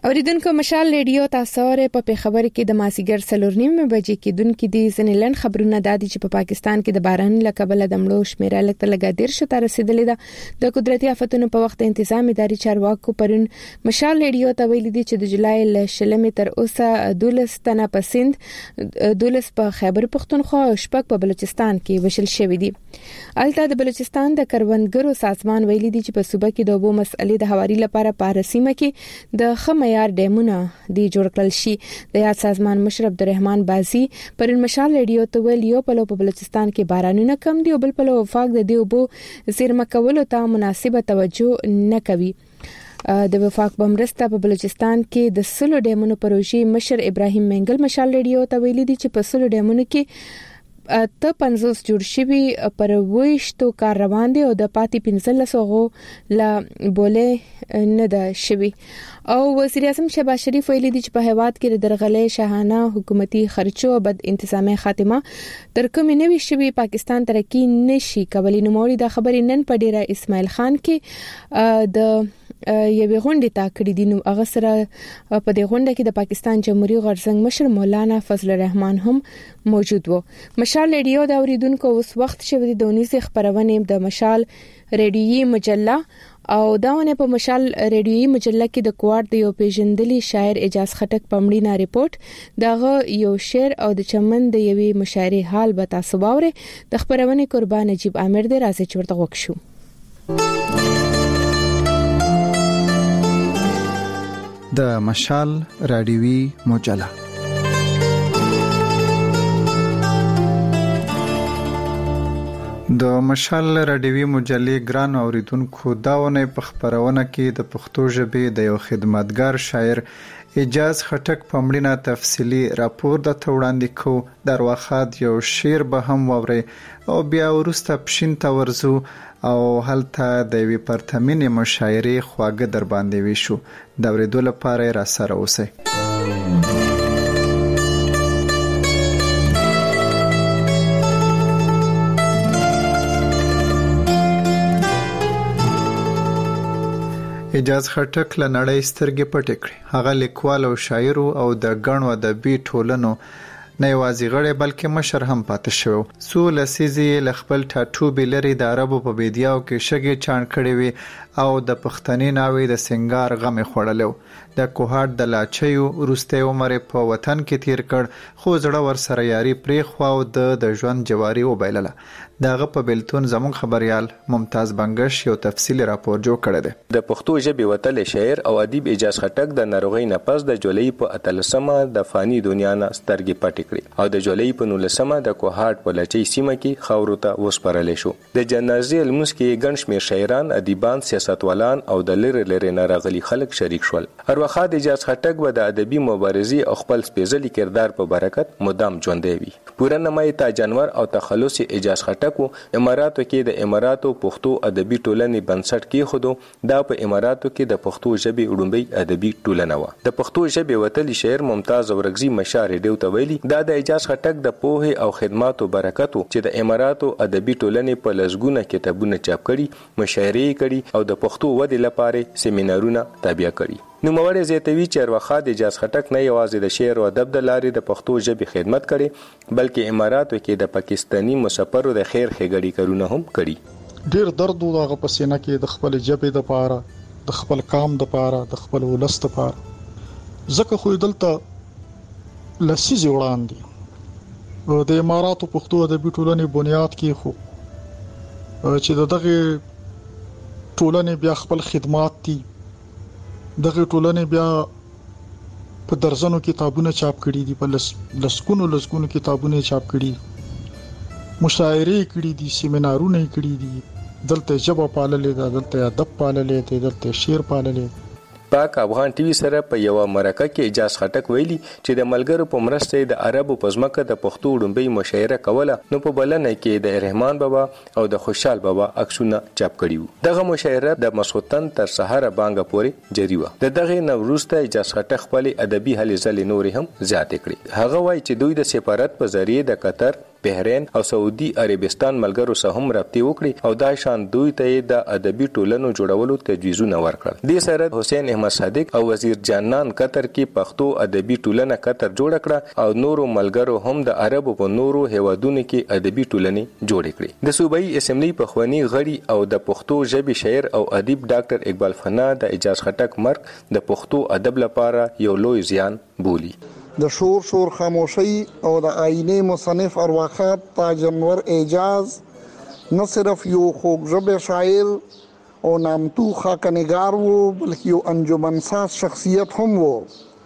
اوریدونکو مشال ریډیو تاسو ته په خبر کې د ماسیګر 4:30 بجې کې دونکو د ځنلن خبرونه دادي چې په پاکستان کې د باران لکبل د مړو شمیره لکه لګادر شته رسیدلې ده د قدرتي آفتونو په وخت تنظیم اداري چارواکو پرون مشال ریډیو ته ویلي دي چې د جولای ل شلمې تر اوسه 12 تنه په سند 12 په خیبر پختونخوا او شپږ په بلوچستان کې وشل شوې دي. الته د بلوچستان د کروندګرو سازمان ویلي دي چې په صوبه کې د اوبو مسلې د هواري لپاره په رسمه کې د خمه ډیمونه دی جوړ کړل شي. د یاد سازمان مشر عبدالرحمن بازی پر مشال ریډیو ته ویل یو په بلوچستان کې بارانونه کم دي او بل په وفاق د دیوبو زیرمه کولو ته مناسبه توجه نه کوي. د وفاق بمرسته په بلوچستان کې د سلو ډیمونو پروژې مشر ابراهیم منګل مشال ریډیو ته ویلي دي چې په سلو ډیمونو کې ته 50 جوړ شوی پر وښتو کار روان دي او د پاتې 15 غو لا بوله نه ده شوی. او وزیر اعظم شهباز شریف ویلي دي چې په هیواد کې د درغلې شاهانه حکومتي خرچو او بد انتظامی خاتمه تر کومې نوي شوی پاکستان ترقی نشي کولی. نو موري د خبرې نن په ډیره اسماعیل خان کې د یوې غونډې تا کړې دي. نو هغه سره په دې غونډه کې د پاکستان جمهوریت غرزنګ مشر مولانا فضل الرحمن هم موجود وو. مشال ریډیو د اوریدونکو اوس وخت شوی د 19 خبرونه د مشال ریډیوي مجله او داونه په مشال ریډیوي مجله کې د کوارد د یو پیژندلي شاعر اجاز خټک پمړینا ریپورت دغه یو شعر او د چمن د یوې مشاعرې حال به تاسو باور د خبرونه قربان نجیب عامر د راځي چورته وښو. د مشال رادیوي مجله د مشال رادیوي مجلې ګران اوریدونکو داونه په خبرونه کې د پښتو ژبې د یو خدمتګار شاعر اجاز خټک په مړینه تفصیلی راپور د توړاندې کو در واخد یو شعر به هم ووري او بیا ورسته پښین ته ورزو او هلته د وی پرتمین مشاعرې خواږه در باندې وشو. د ورېدو لپاره را سره اوسئ. اجاز خټک له نړۍ سترګې پټې کړې. هغه لیکوال او شاعر او د غنو ادبي ټولنو نه یوازې غړی بلکې مشر هم پاتې شو. سو لسیزي ل خپل ټاټو بلری د عربو په بیدیاو کې شګې چان کړې وي او د پښتني ناوې د سنگار غم خړلو. د کوهاټ د لاچیو ورسته عمر په وطن کې تیر کړ خو زړه ور سره یاري پرې خو او د ژوند جواری وبایلله. دغه په بلتون زمون خبريال ممتاز بنگش یو تفصیلی راپور جوړ کړی دی. د پښتو ژبې وتل شاعر او ادیب اجاز خټک د ناروغۍ نه پس د جولای په 13مه د فانی دنیا نه سترګې پټې کړې او د جولای په 19مه د کوهاټ په لچې سیمه کې خاورو ته وسپارل شو. د جنازې لمونځ کې ګڼ شمېر شاعران، ادیبان، سیاستوالان او د لری نه راغلي خلک شریک شول. هر د اجاز خټک به د ادبي مبارزې او خپل سپېڅلي کردار په برکت مدام ژوندی وي. پوره نمای تا جنور او تخلص اجاز خټک اماراتو کې د اماراتو پښتو ادبي ټولنې بنسټ کې خودو دا په اماراتو کې د پښتو ژبې وړومبي ادبي ټولنه و. د پښتو ژبې وتلی شاعر ممتاز اورغزي مشار ډیو ته ویلي دا د اجاز خټک د پوهې او خدماتو برکت چې د اماراتو ادبي ټولنې په لزګونه کتابونه چاپ کړي، مشاعرې کړي او د پښتو ودې لپاره سیمینارونه تابع کړي. نو موږ زیاتوي چې ورخه د اجاز خټک نه یوازې د شعر او ادب د لارې د پښتو ژبې خدمت کړي بلکې اماراتو کې د پاکستانی مسافرو د خیر ښېګړې کارونه هم کړي. ډیر درد و دغه پسینه کې د خپل ژبې د پاره، د خپل قام د پاره، د خپل ولس د پاره. ځکه خو دلته لسیزې وړاندې د اماراتو پښتو ادبي ټولنې بنیاد کې خو چې دغه ټولنې بیا خپل خدمات دي، دغه ټولنې بیا په درزنو کتابونه چاپ کړي دي، په لسګونو کتابونه چاپ کړي، مشاعرې کړي دي، سیمینارونه کړي دي. دلته ژبه پاللې ده، دلته ادب پاللې ده، دلته شعر پاللې ده. پاک افغان ټي وي سره په یو مرکه کې اجاز خټک ویلي چې د ملګرو په مرسته د عربو په ځمکه د پښتو وړومبي مشاعره کوله. نو په بلنه کې د رحمان بابا او د خوشحال بابا عکسونه چاپ کړي وو. دغه مشاعره د مسخوتن تر سحر بانګ پورې جاری و. د دغه نوروسته اجاز خټک خپل ادبي هلې ځلې نور هم زیات کړي. هغه وایي چې دوی د سفارت په ذریعہ د قطر، بحرین او سعودي عربستان ملګرو سره هم رابطه وکړي او دا شان دوی ته د ادبي ټولنو جوړولو تجویزونه ورکړل. دې سره حسین احمد صادق او وزیر جانان قطر کې پښتو ادبي ټولنه قطر جوړ کړه او نورو ملګرو هم د عربو په نورو هیوادونو کې ادبي ټولنې جوړې کړې. د صوبایي اسمبلی پخوانی غړي او د پښتو ژبې شاعر او ادیب ډاکټر اقبال فنا د اجاز خټک مرګ د پښتو ادب لپاره یو لوی زیان بولی. د شور خاموشي او د آینه مصنف ارواخات تاج انور اعجاز نه صرف یو خوږ ژبه شاعر او نامتو خاکنګار وو بلکې یو انجمن ساز شخصیت هم وو.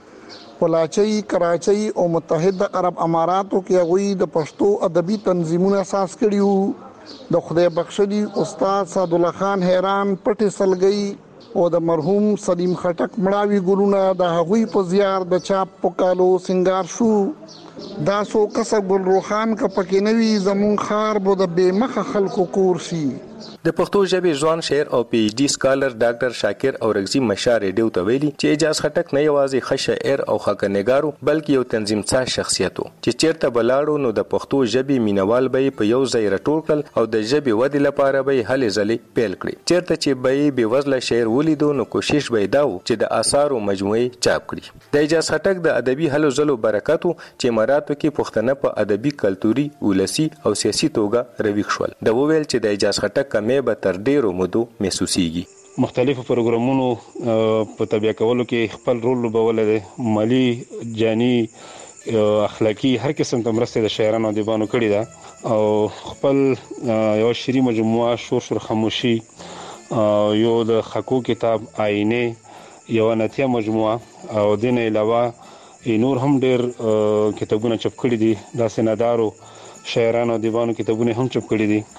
پلاچي کراچي او متحده عرب اماراتو کې هغه د پښتو ادبي تنظیمونو اساس کړیو. د خدای بخښلي استاد سعد الله خان حیران پټي سلګي او د مرحوم سلیم خټک مړاوي ګلونه د هغوی په زیار د چاپ پکالو سنگار شو. دا سو کسب ګل روخان کا پکې نوي زمون خار بو د بېمخه خلکو کور شي. د پښتو ژبې ځوان شاعر او پی ایچ ډي سکالر ډاکټر شاکر اورغزي مشار ریډیو ته ویلي چې اجاز خټک نه یوازې ښه شاعر او خاکنګارو بلکې یو تنظیم ساز شخصیت وو چې چیرته بلاړو نو د پښتو ژبې مینوال به په یو ځای راټول کړل او د ژبې ودې لپاره به هلې ځلې پیل کړي. چیرته چې به بې وزله شاعر ولیدو نو کوشش به دا و چې د آثارو مجموعه چاپ کړي. د اجاز خټک د ادبي هلو ځلو برکت چې اماراتو کې پښتنه په ادبي کلتوري ولسی او سیاسي توګه رویښ شول. د وویل چې د اجاز خټک کمې به تر ډیرو مودو محسوسيږي. مختلفو پروګرامونو په تبیا کولو کې خپل رول لوبولی، مالی، جانی، اخلاقی هر قسم ته مرسته د شاعرانو دیوانو کړی ده او خپل یو شری مجموعه شور خاموشي، یو د خکو کتاب آینه، یو نتیه مجموعه او دین علاوه نور هم ډیر کتابونه چاپ کړي دي. دا سندارو شاعرانو دیوانو کتابونه هم چاپ کړي دي.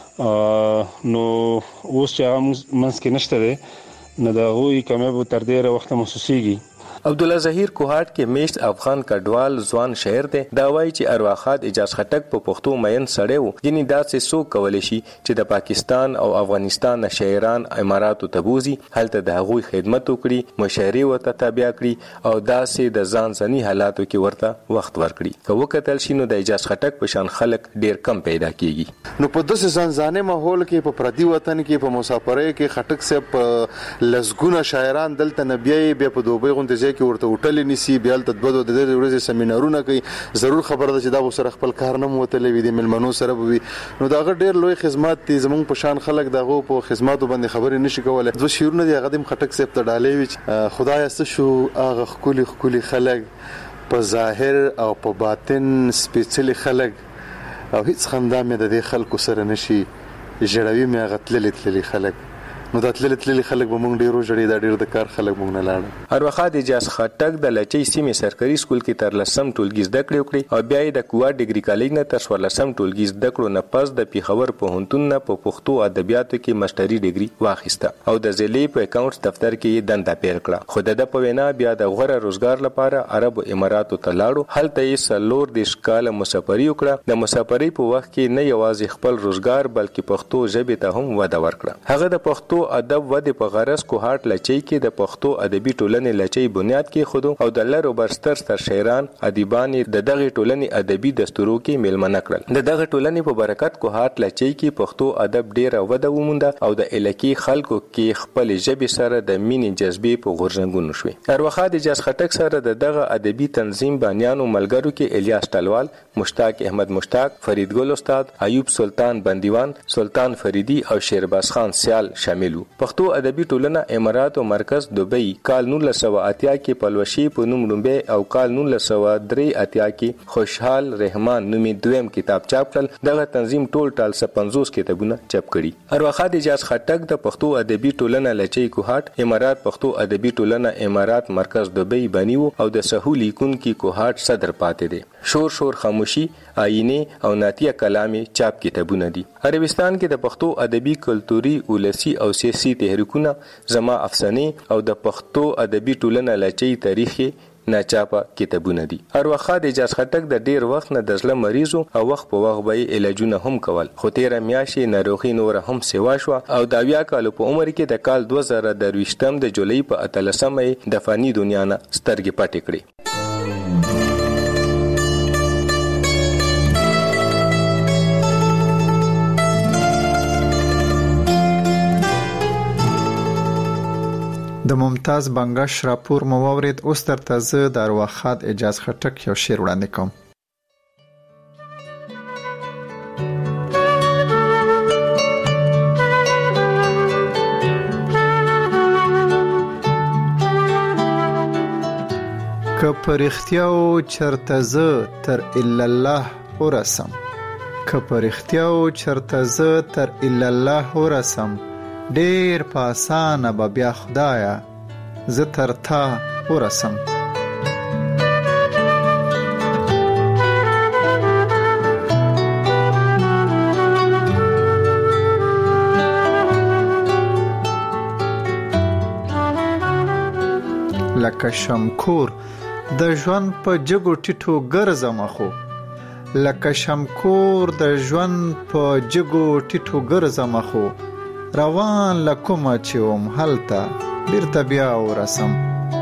نو اوس چې هغه منځ کې نشته دی نو د هغوی کمیابه تر ډیره وخته محسوسیږي. عبد الله ظهیر کوهاټ کې میشت افغان کډوال ځوان شاعر دی. دا وایي چې ارواخات اجاز خټک په پښتو مین سړی وو. یعنی داسې څوک کولی شي چې د پاکستان او افغانستان شاعران اماراتو ته بوزي، هلته د هغوی خدمت وکړي، مشاعرې ورته تابع کړي او داسې د ځان ځاني حالاتو کې ورته وخت ورکړي. که وکتل شي نو د اجاز خټک په شان خلک ډیر کم پیدا کیږي. نو په داسې ځان ځاني ماحول کې په پردي وطن کې په مسافرۍ کې خټک صاحب په لزګونه شاعران دلته نبیای بیا په دوبۍ غونډه کې ورته وټل نسی بیا ته د دې ورځې سیمینارونه کوي. ضرور خبره ده چې دا سره خپل کار نه موتلې وي د ملمنو سره وي. نو دا ډېر لوی خدمات دي زمونږ په شان خلک دغه په خدماتو باندې خبرې نشي کولای. دوه شیرونه دی غدیم خټک صاحب ته ډالې وي خدای است شو هغه خولي خلک په ظاهر او په باطن سپېڅلي خلک او هیڅ خندا مې د دې خلکو سره نشي جوړوي. مې غتللي خلک نو د تللي خلک به مونږ ډیرو جوړي دا ډیر د کار خلک مونږ نه لاړ. ارواخات اجاز خټک د لچې سیمې سرکاري سکول کې تر لسم ټولګي زده کړې وکړي او بیا یې د کوه ډیګري کالج نه تر 14 ټولګي زده کړو نه پس د پیښور پوهنتون نه په پښتو ادبیاتو کې ماستري ډیګري واخیسته او د ضلعي په اکاونټس دفتر کې یې دنده پیل کړه. خو د په وینا بیا د غوړه روزګار لپاره عرب اماراتو ته لاړو. هلته یې سلور د شکاله مسافري وکړه. د مسافري په وخت کې نه یوازې خپل روزګار بلکې پښتو ژبې ته هم وده ورکړه. هغه د پښتو ادب ودې په غرض کوهاټ لچې کې د پښتو ادبي ټولنې لچې بنیاد کې خودو او د لرو برستر شاعران ادیبان د دغه ټولنې ادبي دستورو کې میلمنه کړل. د دغه ټولنې په برکت کوهاټ لچې کې پښتو ادب ډیره وده ومونده او د الکی خلکو کې خپل ژبې سره د مینې جذبې په غورځنګونو شوې. ارواخات اجاز خټک سره د دغه ادبي تنظیم بانیانو ملګرو کې الیاس ټلوال، مشتاق احمد مشتاق، فریدګل استاد، ایوب سلطان بندیوان، سلطان فریدی او شیرباز خان سیال شامل وو. پښتو ادبي ټولنه اماراتو مرکز دوبۍ کال 1980 کې پلوشي په نوم لومبه او کال 1983 کې خوشحال رحمان نومي دویم کتاب چاپ کړل. دغه تنظیم ټول 50 کتابونه چاپ کړي. ارواخات اجاز خټک د پښتو ادبي ټولنه لچې کوهاټ امارات پښتو ادبي ټولنه امارات مرکز دوبۍ بنیو او د سهول لیکونکي کوهاټ صدر پاتې دي. شور خاموشي، آینه او ناتیه کلامي چاپ کتابونه دي. عربستان کې د پښتو ادبي کلتوري ولسی او سیاسي تحریکونه زما افسانې او د پښتو ادبي ټولنه لچې تاریخي ناچاپه کتابونه دي. ارواخات اجاز خټک د ډیر وخت نه د زړه مریضو او وخت په وخت به علاجونه هم کول. خو تیره میاشتې ناروغي نور هم سیوا شوه او د 20 کالو په عمر کې د کال 2023 د جولای په 13 د فانی دنیا نه سترګې پټې کړې. د ممتاز بنگش راپور مو واورید. اوس درته زه د ارواښاد اعجاز خټک یو شعر وړاندې کوم. که په رښتیاو چرته زه تر الا الله ورسم، که په رښتیاو چرته زه تر الا الله ورسم، ډېر په اسانه به بیا خدایه زه تر تا ورسم. لکه شمکور د ژوند په جګو ټیټو ګرځم خو، لکه شمکور د ژوند په جګو ټیټو ګرځم خو، روان لکومه چې وم هلته بیرته بیا ورسم.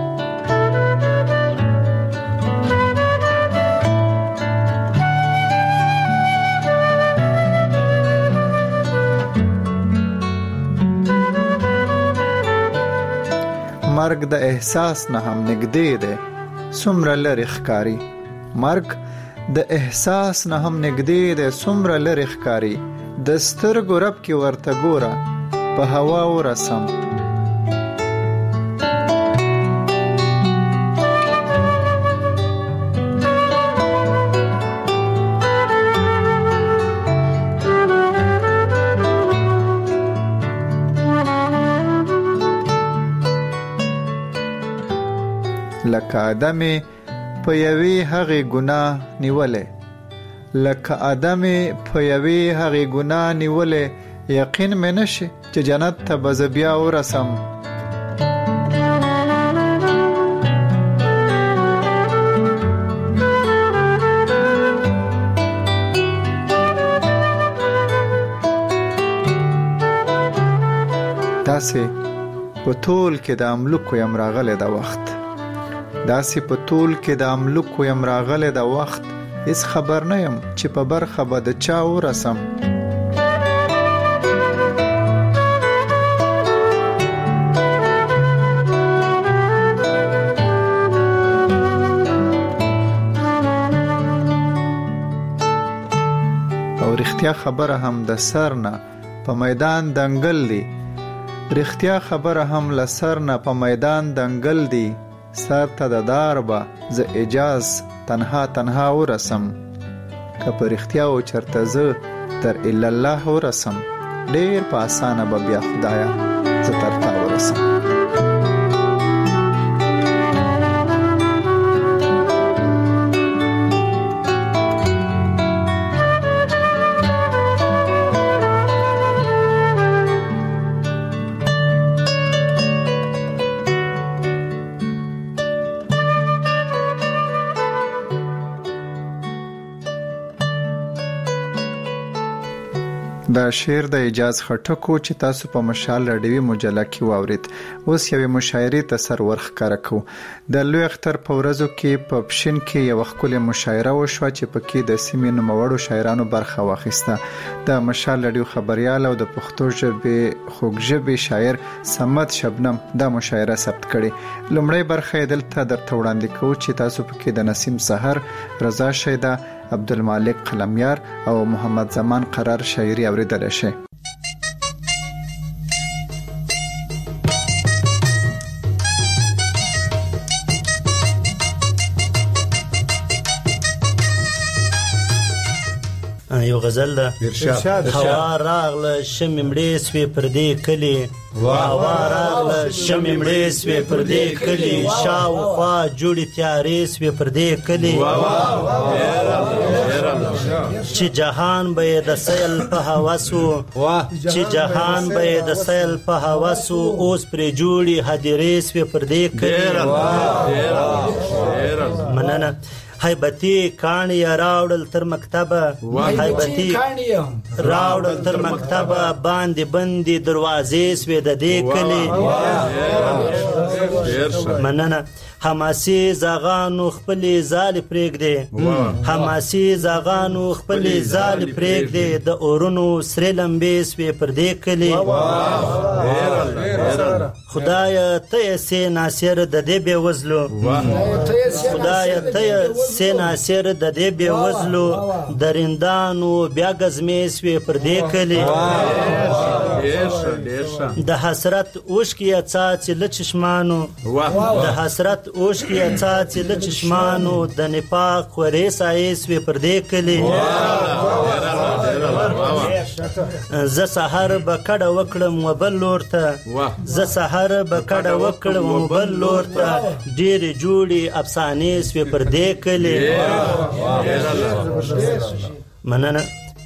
مرګ د احساس نه هم نږدې دی څومره لرې ښکاري، مرګ د احساس نه هم نږدې دی څومره لرې ښکاري، د سترګو رب کې ورته ګوره په هوا ورسم. لکه آدمې په یوې هغې ګناه نیولې، لکه آدمې په یوې هغې ګناه نیولې، یقین مې نشي چې جنت ته به زه بیا ورسم. داسې په طول کې د املوکو یم راغلی د وخت، داسې په طول کې د املوکو یم راغلی د وخت، هیڅ خبر نه یم چې په برخه به د چا ورسم. او رښتیا خبره هم د سر نه په میدان دنګل دی، رښتیا خبره هم له سر نه په میدان دنګل دی، سر ته د دار به زه اعجاز تنها تنها ورسم. که په رښتیاو چرته زه تر الا الله ورسم، ډېر په اسانه به بیا خدایه زه تر تا ورسم. دا شعر د اعجاز خټکو چې تاسو په مشال رادیوي مجله کې واورید. اوس یوې مشاعرې ته سر ورښکاره کوو. د لوی اختر په ورځو کې په پښین کې یوه ښکلې مشاعره وشوه چې پکې د سیمې نوموړو شاعرانو برخه واخیسته. د مشال رادیو خبریال او د پښتو ژبې خوږژبې شاعر صمد شبنم دا مشاعره ثبت کړې. لومړی برخه یې دلته درته وړاندې کوو چې تاسو پکې د نسیم سحر، رضا شیدا، عبدالمالک قلمیار او محمد زمان قرار شاعري اوریدلی شئ. یو غزل ده هوا راغله شمې مړې سوې پر دې کلي، هوا راغله شمې مړې سوې پر دې کلي، شاوخوا جوړې تیارې سوې پر دې کلي، چې جهان به یې د سیل په هوسو، چې جهان به یې د سیل په هوسو، اوس پرې جوړې هدیرې سوې پر دې کلي. مننه. حیبتی کاڼي راوړل تر مکتبه، حیبتی راوړل تر مکتبه، باندې بندې دروازې سوې د دې کلي. مننه. حماسي زاغانو خپلې ځالې پرېږدې، حماسي زاغانو خپلې ځالې پرېږدې، د اورونو سرې لمبې سوې پر دې کلي. خدای ته سي ناصر د دې بے وزلو خدای ته سي ناصر د دې بے وزلو درندانو بیا غزمې سوي پر دې کلی د حسرت اوشکی اڅاڅ لچشمانو د حسرت اوشکی اڅاڅ لچشمانو د نفاق خورې سایې سوي پر دې کلی ز سحر بکړه وکړم وبل لور ته ز سحر بکړه وکړم وبل لور ته ډېر جوړي افسانې سوي پر دې کلی مننه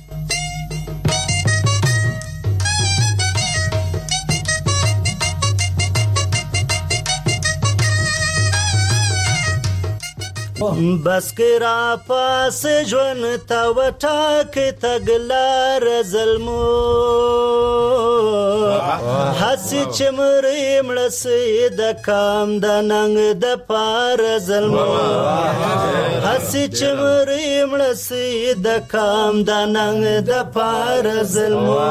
بس کرا پاس ژوند تا وټاک تګلار ظلمو حسی چمرې مړسې د کام د ننګ د پار ظلمو حسی چمرې مړسې د کام د ننګ د پار ظلمو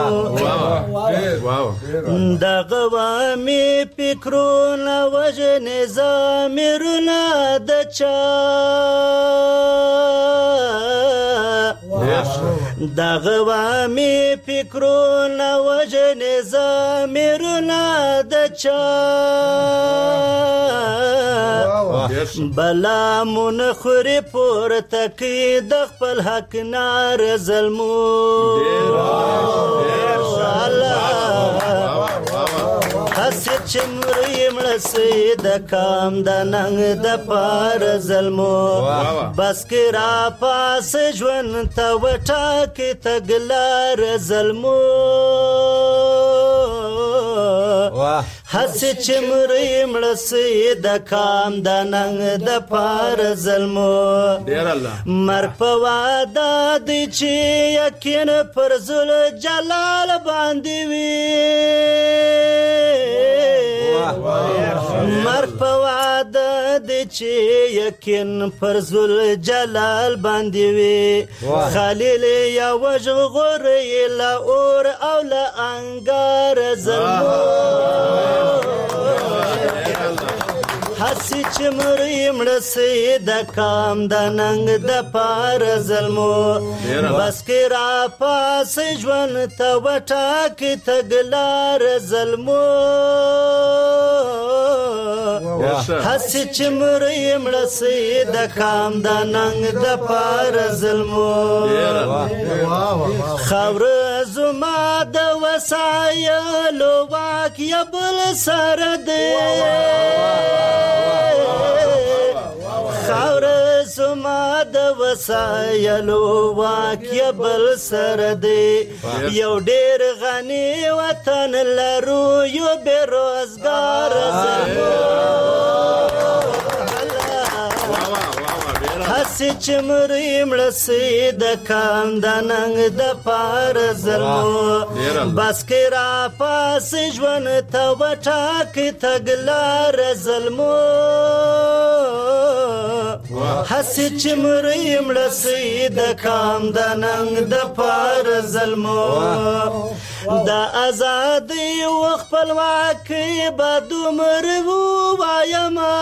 د غوامي فکرونه وجه نظامرونه د چا د غوامي فکرونه وجه نظامرونه د چا بلا منخوري پورته کی د خپل حق نار ظلمو حسی چمرې مړسې د کام د ننګ د پار ظلمو بس کرا پاس ژوند ته وټاکې تګلار ظلمو حسی چمرې مړسې د کام د ننګ د پار ظلمو مرګ په واده دی چې یقین پر ذل جلال باندې وي مرګ په واده دی چې یقین پر ذل جلال باندې وي خلیل یا وژغوري لا اور او لا انګار ظلمو حسی چمرې مړسې د کام د ننګ د پار ظلمو بس کرا پاس ژوند ته وټاکې تګلار ظلمو حسی چمرې مړسې د کام د ننګ د پار ظلمو خاوره زما د وسایلو واک یا بل سره دی خاوره زما د وسایلو واک یا بل سره دی یو ډېر غني وطن لرو یو بې روزګار ظلمو حسی چمرې مړسې د کام د ننګ د پار ظلمو بس کرا پاس ژوند ته وټاکې تګلار ظلمو حسی چمرې مړسې د کام د ننګ د پار ظلمو د ازادۍ و خپلواکۍ به دومره ووایمه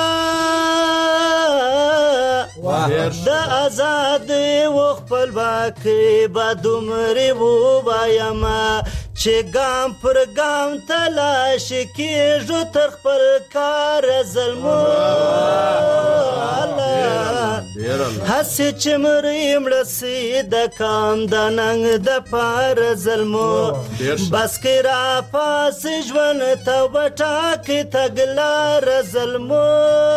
د ازادۍ و خپلواکۍ به دومره ووایمه چې ګام پر ګام تلاش کېږو تر خپل کار ظلمو هسې چمرې مړسې د کام د ننګ د پار ظلمو بس کې را پاسې ژوند ته وټاکې تګلار ظلمو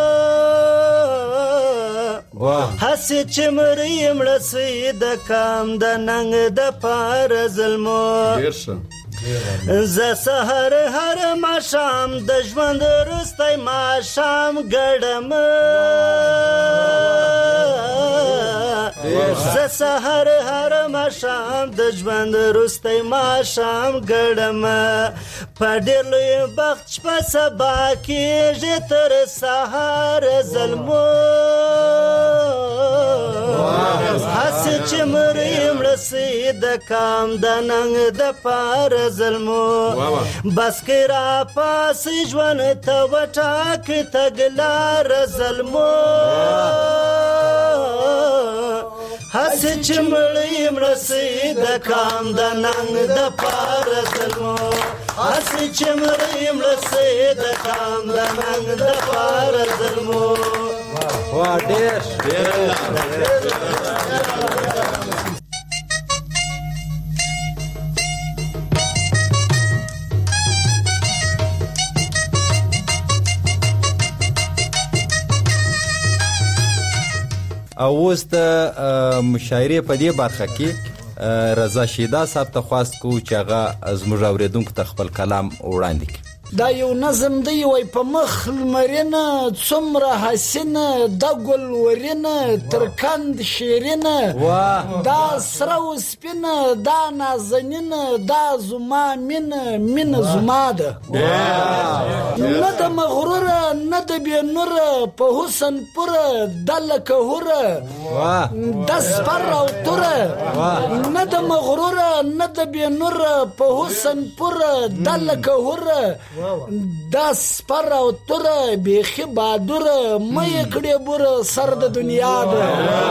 هسې چمرې مړسې د کام د ننګ د پار ظلمو زه سحر هر ماښام د ژوند وروستی ماښام ګډم زه سحر هر ماښام د ژوند وروستی ماښام ګډم په ډېر لوی بخت شپه سبا کېږي تر سهار ظلمو هسې چې مریم رسې د کام د ننګ د پار ظلمو بس کې را پاسې ژوند ته وټاک تګلار ظلمو هسې چې مریم رسې د کام د ننګ د پار ظلمو هسې چې مریم رسې د کام د ننګ د پار ظلمو ډېر او اوس د مشاعرې په دې برخه کې رضا شیدا صاحب ته خواست کوو چې هغه زموږ اورېدونکو ته خپل کلام وړاندې کړي. دا یو نظم دی وای په مخ لمرینه څومره حسینه د ګل ورینه ترکند شیرینه دا سره وسپینه دا نازنینه دا زما مینه زما ده نه د مغروره نه د بینوره په حسن پوره د لکه هوره د سپر او توره نه د مغروره نه د بینوره په حسن پوره د لکه هوره دا سپر او توره بیخي بادوره مې کړې بوره سر د دنیا ده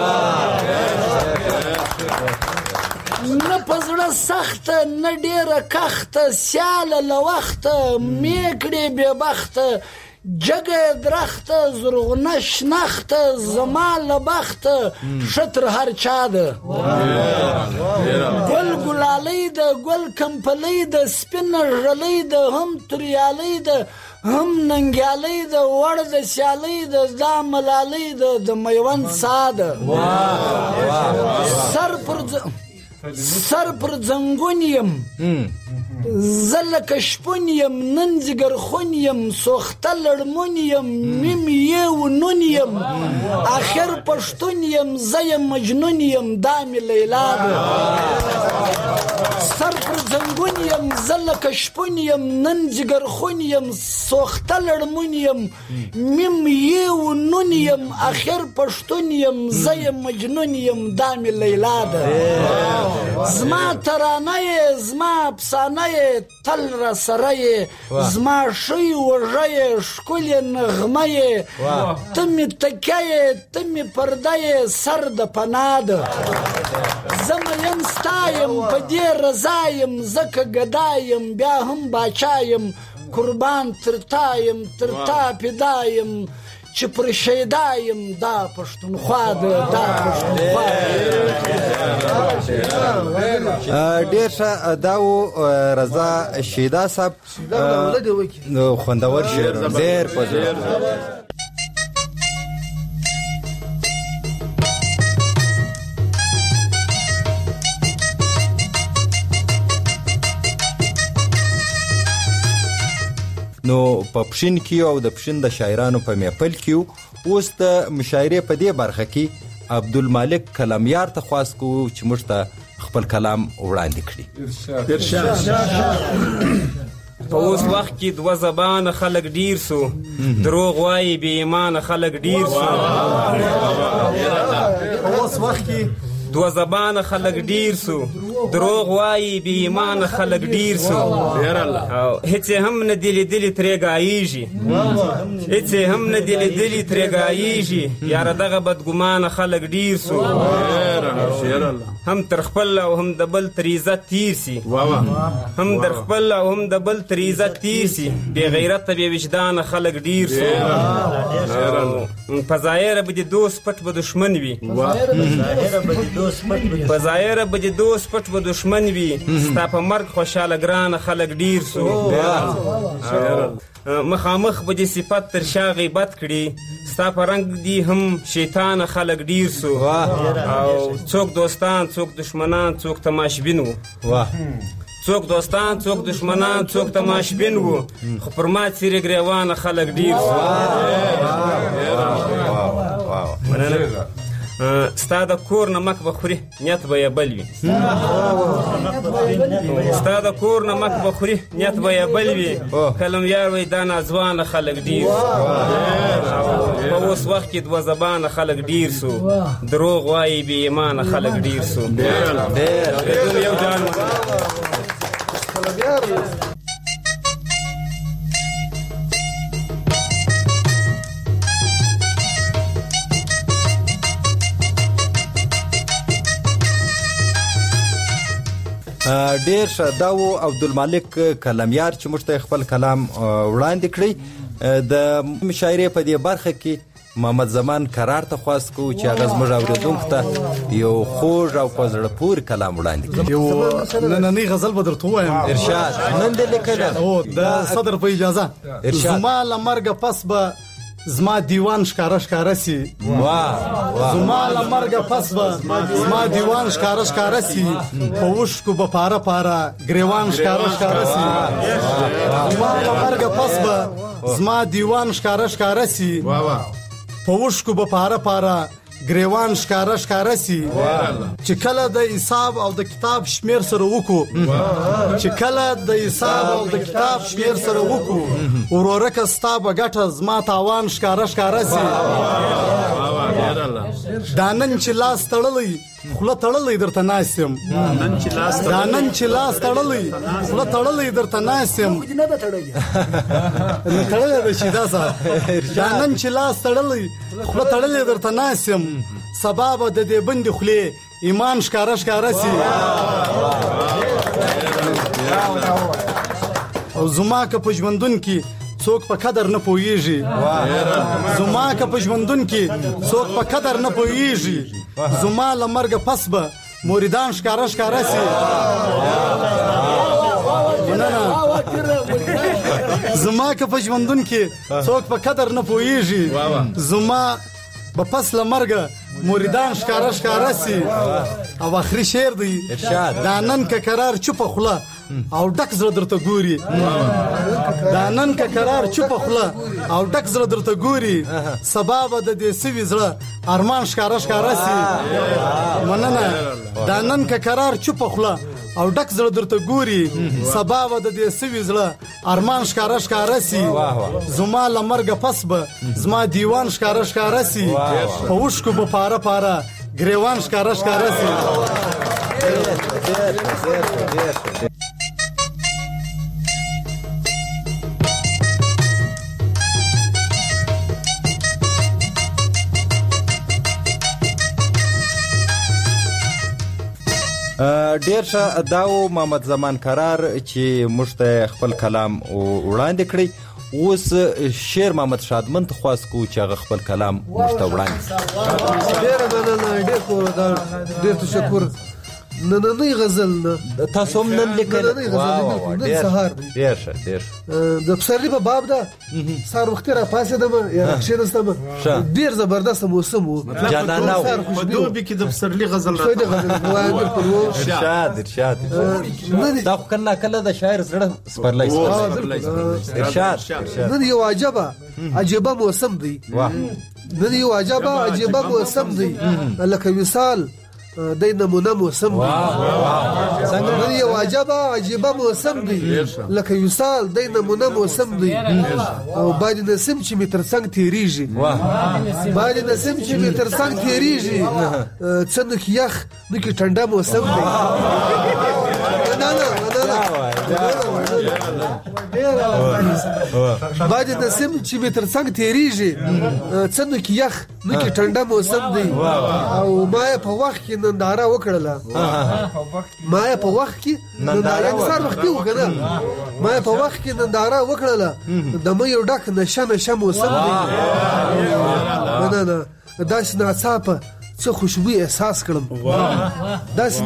نه پزړه سخته نه ډیره کخته سیاله له وخته مې کړې بې بخته جګه درخته زرغونه شنخته زما له بخته شتر هر چا ده ګل ګلالۍ ده ګل کمپلۍ ده سپینه ژلۍ ده هم توریالۍ ده هم ننګیالۍ ده وړ د سیالۍ ده دا ملالۍ ده د میوند سا ده سر پر زنګون یم زلک شپون یم نن زیګر خون یم سوخته لړمون یم میم یو نون یم اخر پښتون یم زیم مجنون یم دامي لیلا ده سر پر زنګون یم زلک شپون یم نن زیګر خون یم سوخته لړمون یم میم یو نون یم اخر پښتون یم زیم مجنون یم دامي لیلا ده زما ترانه زما افسانه تل را سره زما شی وژه ښکلې نغمه ته مې تکیه ته مې پرده سر د پناه ده زه مین ستا یم په دې رضا یم ځکه ګدا یم بیا هم باچا یم قربان تر تا یم تر تا فدا یم چې پر شیدا یم دا پښتونخوا ده دا پښتونخوا ډېر ښه دا و رضا شیدا صاحب خوندور شعر ډېر په زړه نو په پښین کې او د پښین د شاعرانو په محفل کې اوس د مشاعرې په دې برخه کې عبدالمالک کلامیار ته خواست کوو چې موږ ته خپل کلام وړاندې کړي. په اوس وخت کې دوه زبانه خلک ډیر سو دروغ وایي بې ایمانه خلک ډیر سو په اوس وخت کې دوه زبانه خلک ډیر سو دروغ وایي بې ایمانه خلک ډیر سو هیڅ هم نه دي لیدلي ترې ګایېږي هیڅ هم نه دي لیدلي ترې ګایېږي یاره دغه بدګمانه خلک ډیر سو هم تر خپل او هم د بل تر عزت تیر سي هم در خپل او هم د بل تر عزت تیر سي بې غیرته بې وجدانه خلک ډیر سو په ظاهره به د دوست پټ به دښمن وي په ظاهره به د دوست پټ به دښمن وي ستا په مرګ خوشحاله ګرانه خلک ډیر سو مخامخ به د صفت تر شا غیبت کړي ستا په رنګ دي هم شیطانه خلک ډیر سو او څوک دوستان څوک دشمنان څوک تماشبین وو څوک دوستان څوک دشمنان څوک تماشبین وو خو پر ما څیرې ګریوانه خلک ډیر سو ستا د کور نمک به خوري نیت به یې بل وي ستا د کور نمک به خوري نیت به یې بل وي کلمیار وایي دا ناځوانه خلک ډېر په اوس وخت کې دوه زبانه خلک ډېر سو دروغ وایي بې ایمانه خلک ډېر سو یو جان ډیر ښه دا و عبدالمالک کلمیار چې موږ ته خپل کلام وړاندې کړی د مشاعرې په دې برخه کې محمد زمان کرار ته خواست کوو چې هغه زموږ اورېدونکو ته یو خوږ او په زړه پورې کلام وړاندې کړي یو نننۍ غزل به درته ووایم ارشاد نن دې لیکلی د صدر په اجازه زما له مرګه پس به زما دیوان ښکاره سي زما له مرګه پس به زما دیوان ښکاره سي په اوښکو به پاره ګریوان ښکاره سي زما له مرګه پس به زما دیوان ښکاره سي په اوښکو به پاره ګریوان ښکاره سي چې کله د حساب او د کتاب شمیر سره وکړو چې کله د حساب او د کتاب شمیر سره وکړو ورورکه ستا به ګټه زما تاوان ښکاره سي دا نن چې لاس تړلی خوله تړلی درته ناست یم دا نن چې لاس تړلی خوله تړلی درته ناست یم تړلی به شي دا دا نن چې لاس تړلی خوله تړلی درته ناست یم سبا به د دې بندې خولې ایمان ښکاره سي او زما که په ژوندون کې څوک په قدر نه پوهیږي زما که په ژوندون کې څوک په قدر نه پوهیږي زما له مرګه پس به مریدان ښکاره سي زما که په ژوندون کې څوک په قدر نه پوهیږي زما به پس له مرګه مریدان ښکاره سي او آخري شعر دی دا نن که قرار چوپه خوله او ډک زړه درته ګوري دا نن که قرار چوپه خوله او ډک زړه درته ګوري سبا به د دې سوي زړه ارمان ښکاره سي مننه دا نن که قرار چوپه خوله او ډک زړه درته ګوري سبا به د دې سوي زړه ارمان ښکاره سي زما له مرګه پس به زما دیوان ښکاره سي په اوښکو به پاره ګریوان ښکاره سي ډیر ښه دا و محمد زمان کرار چې موږ ته خپل کلام وړاندې کړی اوس شعر محمد شادمن ته خواست کوو چې هغه خپل کلام موږ ته وړاندې ډېر تشکر نننۍ غزل تاسو هم نن لیکلی نن سهار ډېر ښه د پسرلي په باب ده سهار وختي راپاڅېدم یا راکښېنستم ډېر زبردسته موسم و په دوبي کې د پسرلي غزل ارشاد دا خو کله کله د شاعر زړه سپرلی ارشاد نن یو عجیبه موسم دی نن یو عجیبه موسم دی لکه وصال د نمونه موسم دی څنګه یو عجیبه موسم دی لکه وصال د نمونه موسم دی او باد نسیم چې می ترڅنګ تیریږي څنګه یخ نکي ټنډه موسم دی باد نسیم چې می ترڅنګ تیریږي څنګه یخ نکي ټنډه موسم دی او ما په وخت کې ننداره وکړله ما په وخت کې ننداره د مې یو ډک نشه موسم دی نه داسې ناڅاپه څه خوشبو احساس کړم داسې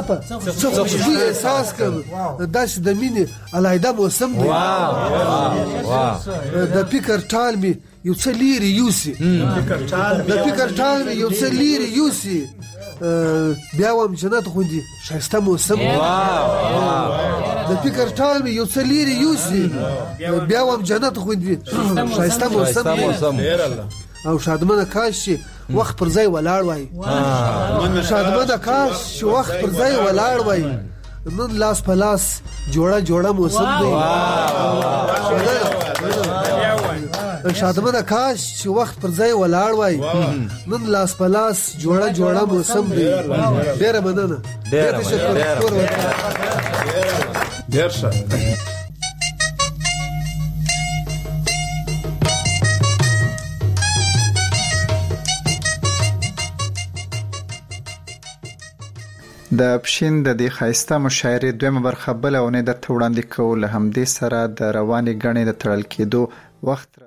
د مینې علاحده موسم دی د فکر ټال مې یو څه لیرې یوسي بیا وم جنت غوندې ښایسته موسم د فکر ټال مې یو څه لیرې یوسي بیا وم جنت غوندې ښایسته موسم او شادمنه کاش چې وخت پر ځای ولاړ وای شادمنه کاش چې وخت پر ځای ولاړ وای نن لاس په لاس جوړه موسم دی شادمنه کاش چې وخت پر ځای ولاړ وای نن لاس په لاس جوړه موسم دی ډیره مننه ډیر شکر ډیر ښه د پښین د دې ښایسته مشاعرې دویمه برخه بله اونۍ درته وړاندې کوو. له همدې سره د روانې ګڼې د تړل کېدو وخت